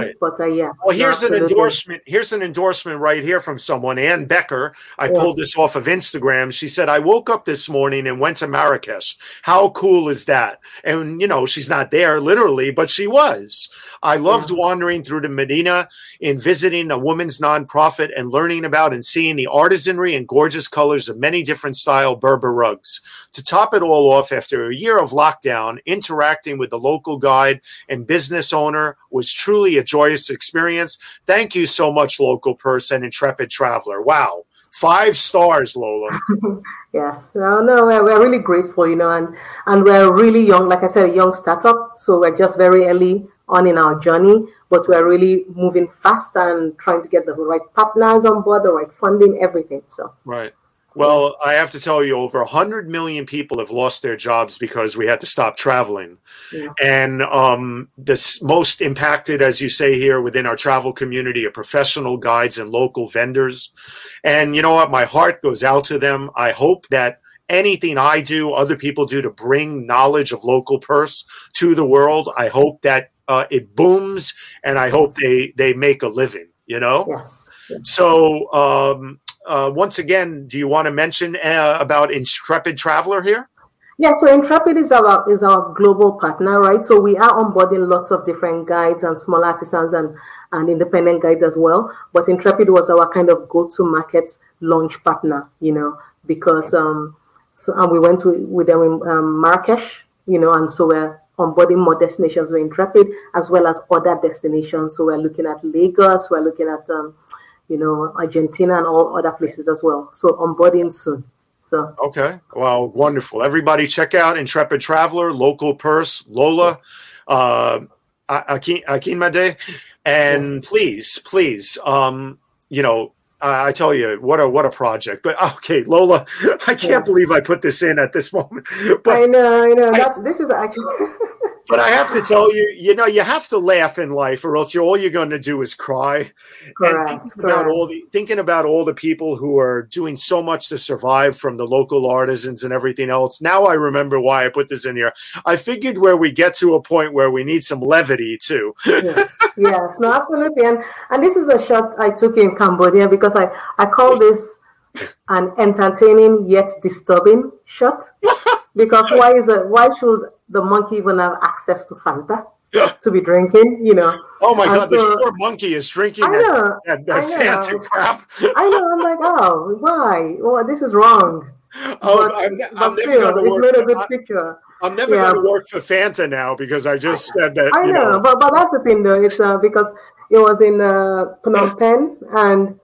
Ann Becker. I Yes. pulled this off of Instagram. She said, I woke up this morning and went to Marrakesh. How cool is that? And, you know, she's not there literally, but she was. I loved Yeah. wandering through the Medina and visiting a women's nonprofit and learning about and seeing the artisanry and gorgeous colors of many different style Berber rugs. To top it all off, after a year of lockdown, interacting with the local guide and business owner was truly a joyous experience. Thank you so much, local person, intrepid traveler. Wow. Five stars, Lola. Yes. No, no, we're, we're really grateful, you know, and, and we're really young, like I said, a young startup. So we're just very early on in our journey, but we're really moving fast and trying to get the right partners on board, the right funding, everything. So Right. Well, I have to tell you, over one hundred million people have lost their jobs because we had to stop traveling. Yeah. And um, the most impacted, as you say here, within our travel community are professional guides and local vendors. And you know what? My heart goes out to them. I hope that anything I do, other people do to bring knowledge of local purse to the world, I hope that uh, it booms, and I hope they, they make a living, you know? Yes. Yes. So, um, uh, once again, do you want to mention uh, about Intrepid Traveler here? Yeah, so Intrepid is our is our global partner, right? So we are onboarding lots of different guides and small artisans and, and independent guides as well. But Intrepid was our kind of go-to market launch partner, you know, because um, so and we went to, with them in um, Marrakesh, you know, and so we're onboarding more destinations with Intrepid as well as other destinations. So we're looking at Lagos, we're looking at um, you know, Argentina and all other places as well. So onboarding soon. So okay, well, wonderful. Everybody, check out Intrepid Traveler, local purse, Lola, uh, Akin Akinmade, and yes. please, please, um, you know, I, I tell you, what a what a project. But okay, Lola, I can't Yes. believe I put this in at this moment. But I know, I know. I- That's this is actually But I have to tell you, you know, you have to laugh in life, or else you're, all you're going to do is cry. correct. And thinking about correct. all the thinking about all the people who are doing so much to survive, from the local artisans and everything else. Now I remember why I put this in here. I figured where we get to a point where we need some levity too. yes, yes, no, absolutely. And and this is a shot I took in Cambodia because I, I call this an entertaining yet disturbing shot. Because why is it why should the monkey even have access to Fanta to be drinking, you know? Oh my And God, this so- poor monkey is drinking I that, know, that, that I know. fancy crap. I know, I'm like, oh, why? Well, this is wrong. Oh, but, I'm, but I'm never still, going to it's work. made a good I, picture. I'm never Yeah. going to work for Fanta now because I just said that. I you know, know, but but that's the thing though. It's uh, because it was in uh, Phnom Penh, and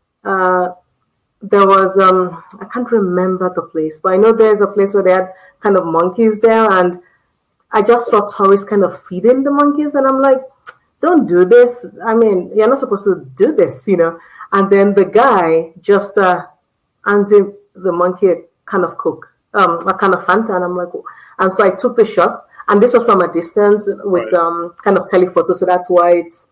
uh, there was um, I can't remember the place, but I know there's a place where they had kind of monkeys there, and I just saw tourists kind of feeding the monkeys, and I'm like, don't do this. I mean, you're not supposed to do this, you know. And then the guy just uh, hands him the monkey a kind of Coke, um, a kind of Fanta, and I'm like, and so I took the shot, and this was from a distance with Right. um, kind of telephoto, so that's why it's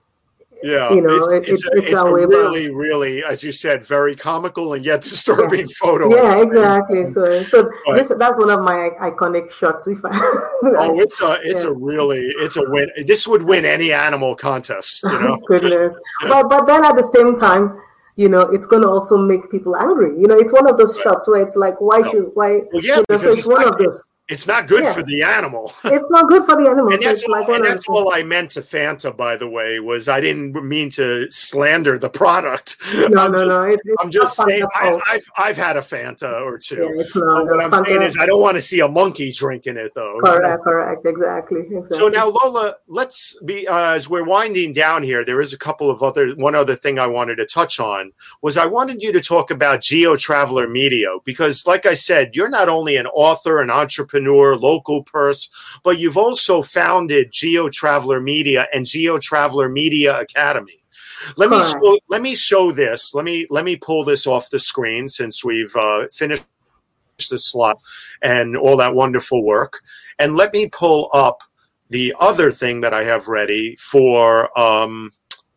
yeah, you know, it's, it- it's, it- a, it's it's a a way back. really, really, as you said, very comical and yet disturbing Yes. photo. Yeah, exactly. So, so But- this that's one of my iconic shots. If I, Oh, it's a, it's Yeah. a really, it's a win. This would win any animal contest, you know. goodness. But but then at the same time, you know, it's going to also make people angry. You know, it's one of those shots where it's like, why No. should why? Well, yeah, you know, so because it's it's one not- of those. It's not good Yeah. for the animal. It's not good for the animals. And so that's, it's all, like one and of that's those- all I meant to Fanta, by the way, was I didn't mean to slander the product. No, I'm no, just, no. It, it's I'm just not saying, Fanta's I, fault. I've, I've had a Fanta or two. Yeah, it's But not. what no, I'm Fanta- saying is I don't want to see a monkey drinking it, though. correct, correct, exactly, exactly. So now, Lola, let's be uh, as we're winding down here. There is a couple of other one other thing I wanted to touch on was I wanted you to talk about Geo Traveler Media because, like I said, you're not only an author, an entrepreneur, local purse, but you've also founded Geo Traveler Media and Geo Traveler Media Academy. Let me Correct. show, let me show this. Let me let me pull this off the screen since we've uh, finished the slot and all that wonderful work. And let me pull up the other thing that I have ready for, um,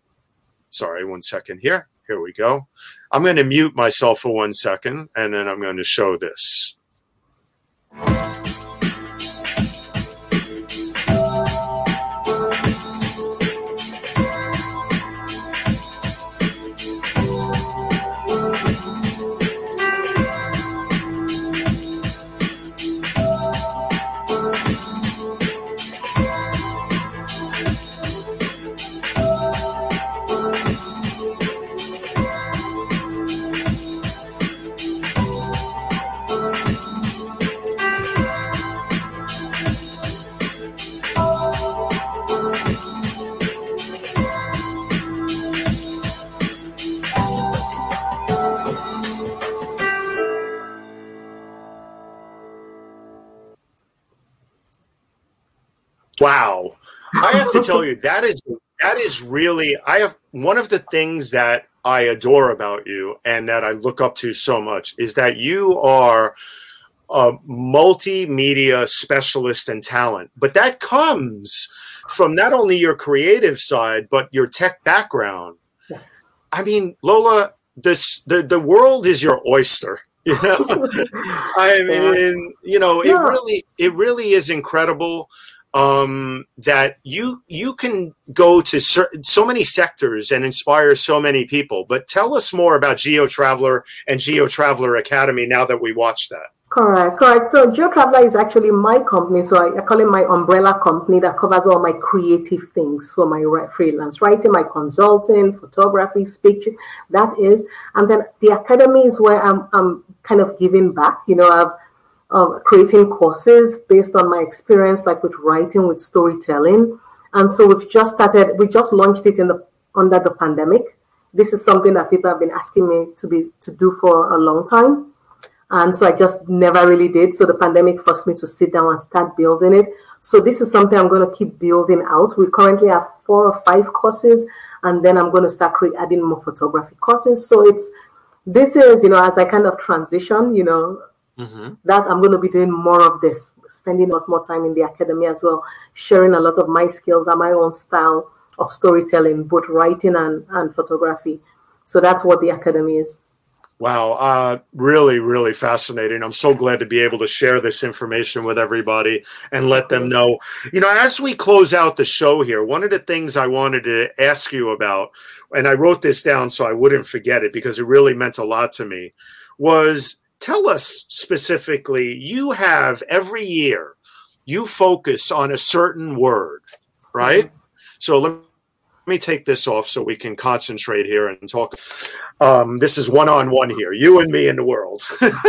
sorry, one second here. Here we go. I'm going to mute myself for one second, and then I'm going to show this. Wow. I have to tell you, that is that is really, I have one of the things that I adore about you and that I look up to so much is that you are a multimedia specialist and talent. But that comes from not only your creative side, but your tech background. Yes. I mean, Lola, this the, the world is your oyster. You know, I mean, you know, it Yeah. really, it really is incredible um, that you you can go to cer- so many sectors and inspire so many people. But tell us more about GeoTraveler and GeoTraveler Academy now that we watched that. Correct, correct. So GeoTraveler is actually my company. So I, I call it my umbrella company that covers all my creative things. So my re- freelance writing, my consulting, photography, speech, that is. And then the academy is where I'm, I'm kind of giving back. You know, I've um, creating courses based on my experience, like with writing, with storytelling. And so we've just started, we just launched it in the under the pandemic. This is something that people have been asking me to be to do for a long time. And so I just never really did. So the pandemic forced me to sit down and start building it. So this is something I'm going to keep building out. We currently have four or five courses, and then I'm going to start create, adding more photography courses. So it's, this is, you know, as I kind of transition, you know, mm-hmm. that I'm going to be doing more of this, spending a lot more time in the academy as well, sharing a lot of my skills and my own style of storytelling, both writing and, and photography. So that's what the academy is. Wow. Uh, really, really fascinating. I'm so glad to be able to share this information with everybody and let them know. You know, as we close out the show here, one of the things I wanted to ask you about, and I wrote this down so I wouldn't forget it because it really meant a lot to me, was tell us specifically, you have every year, you focus on a certain word, right? Mm-hmm. So let me take this off so we can concentrate here and talk. Um, this is one-on-one here, you and me in the world.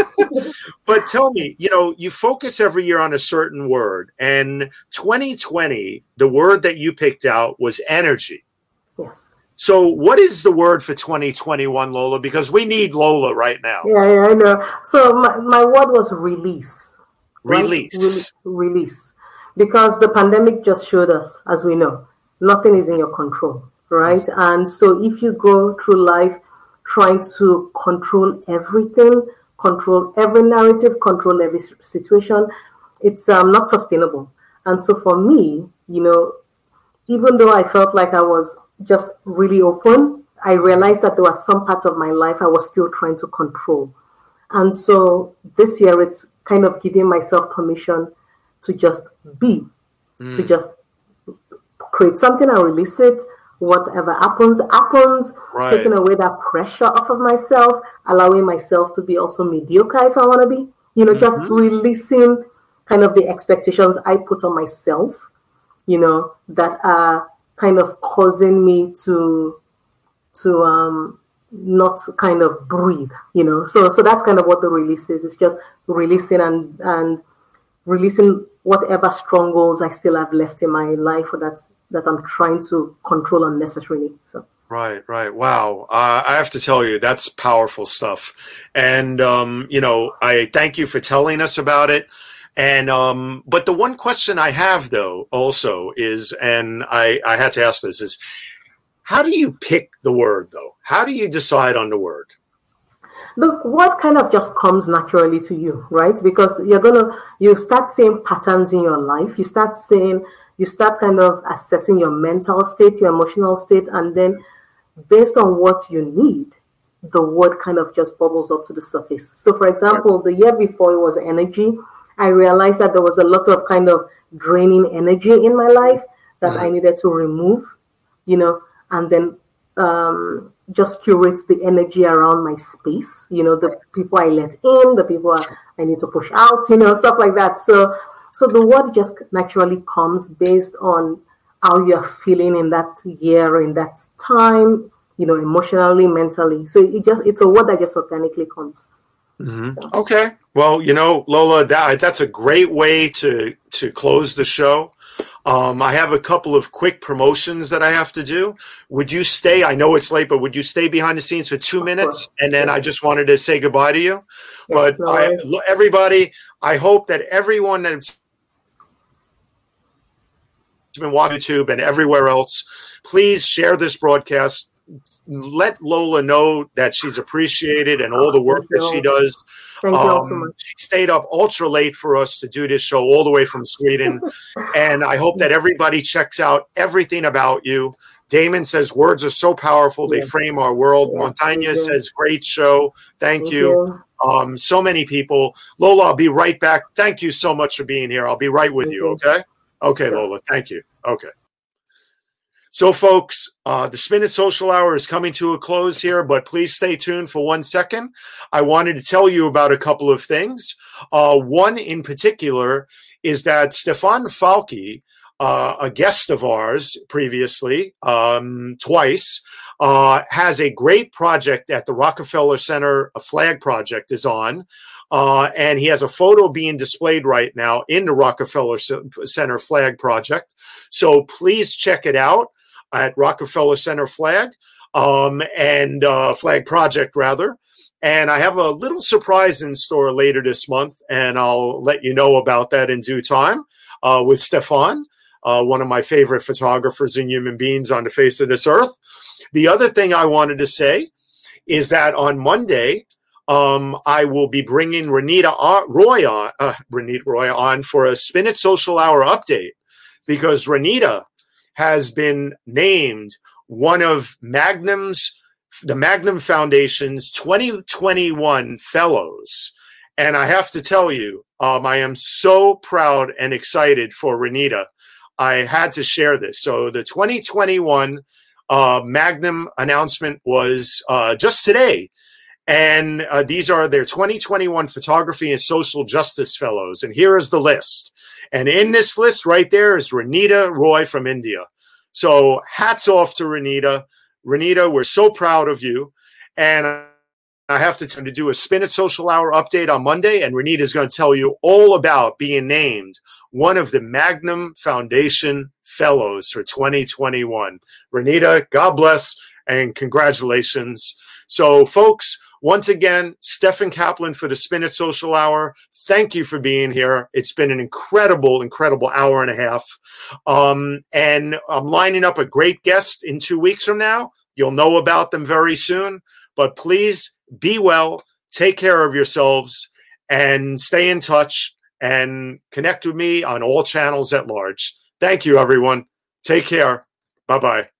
But tell me, you know, you focus every year on a certain word, and twenty twenty, the word that you picked out was energy. Yes. So what is the word for twenty twenty-one, Lola? Because we need Lola right now. Yeah, yeah, I know. So my, my word was release. Release. Right? Re- release. Because the pandemic just showed us, as we know, nothing is in your control, right? Mm-hmm. And so if you go through life trying to control everything, control every narrative, control every situation, it's um, not sustainable. And so for me, you know, even though I felt like I was just really open, I realized that there were some parts of my life I was still trying to control. And so this year, it's kind of giving myself permission to just be, mm. to just create something and release it. Whatever happens, happens, right. Taking away that pressure off of myself, allowing myself to be also mediocre if I want to be, you know, mm-hmm. just releasing kind of the expectations I put on myself, you know, that are kind of causing me to, to um, not kind of breathe, you know. So so that's kind of what the release is. It's just releasing and, and releasing whatever strongholds I still have left in my life, or that's that I'm trying to control unnecessarily. So right, right, wow. Uh, I have to tell you, that's powerful stuff. And um, you know, I thank you for telling us about it. And um, but the one question I have though also is, and I, I had to ask this, is how do you pick the word though? How do you decide on the word? The word kind of just comes naturally to you, right? Because you're gonna you start seeing patterns in your life. You start seeing You start kind of assessing your mental state, your emotional state, and then based on what you need, the word kind of just bubbles up to the surface. So, for example, the year before it was energy, I realized that there was a lot of kind of draining energy in my life that mm-hmm. I needed to remove, you know, and then um, just curate the energy around my space, you know, the people I let in, the people I need to push out, you know, stuff like that. So, So the word just naturally comes based on how you're feeling in that year, in that time, you know, emotionally, mentally. So it just it's a word that just organically comes. Mm-hmm. So. Okay. Well, you know, Lola, that, that's a great way to, to close the show. Um, I have a couple of quick promotions that I have to do. Would you stay? I know it's late, but would you stay behind the scenes for two minutes? And then yes. I just wanted to say goodbye to you. Yes, but no I, everybody, I hope that everyone that's been watching YouTube and everywhere else, please share this broadcast. Let Lola know that she's appreciated and all the work that she does. Thank um, you all so much. She stayed up ultra late for us to do this show all the way from Sweden. And I hope that everybody checks out everything about you. Damon says words are so powerful. They yes. frame our world. Yes. Montagna says great show. Thank, Thank you. you. Um, so many people. Lola, I'll be right back. Thank you so much for being here. I'll be right with Thank you. Okay. Okay, Lola. Thank you. Okay. So, folks, uh, the Spin It Social Hour is coming to a close here, but please stay tuned for one second. I wanted to tell you about a couple of things. Uh, one in particular is that Stefan Falke, uh, a guest of ours previously, um, twice, uh, has a great project at the Rockefeller Center. A flag project is on. Uh, and he has a photo being displayed right now in the Rockefeller Center flag project. So please check it out at Rockefeller Center flag um, and uh, flag project rather. And I have a little surprise in store later this month, and I'll let you know about that in due time uh, with Stefan, uh, one of my favorite photographers and human beings on the face of this earth. The other thing I wanted to say is that on Monday, Um, I will be bringing Renita Roy on, uh, Renita Roy on for a Spin It Social Hour update, because Renita has been named one of Magnum's, the Magnum Foundation's twenty twenty-one fellows. And I have to tell you, um, I am so proud and excited for Renita. I had to share this. So the twenty twenty-one uh, Magnum announcement was uh, just today. And uh, these are their twenty twenty-one Photography and Social Justice Fellows. And here is the list. And in this list right there is Renita Roy from India. So hats off to Renita. Renita, we're so proud of you. And I have to, to do a Spin It Social Hour update on Monday. And Renita is going to tell you all about being named one of the Magnum Foundation Fellows for twenty twenty-one. Renita, God bless and congratulations. So, folks, once again, Stefan Kaplan for the Spin It Social Hour. Thank you for being here. It's been an incredible, incredible hour and a half. Um, and I'm lining up a great guest in two weeks from now. You'll know about them very soon. But please be well, take care of yourselves, and stay in touch and connect with me on all channels at large. Thank you, everyone. Take care. Bye-bye.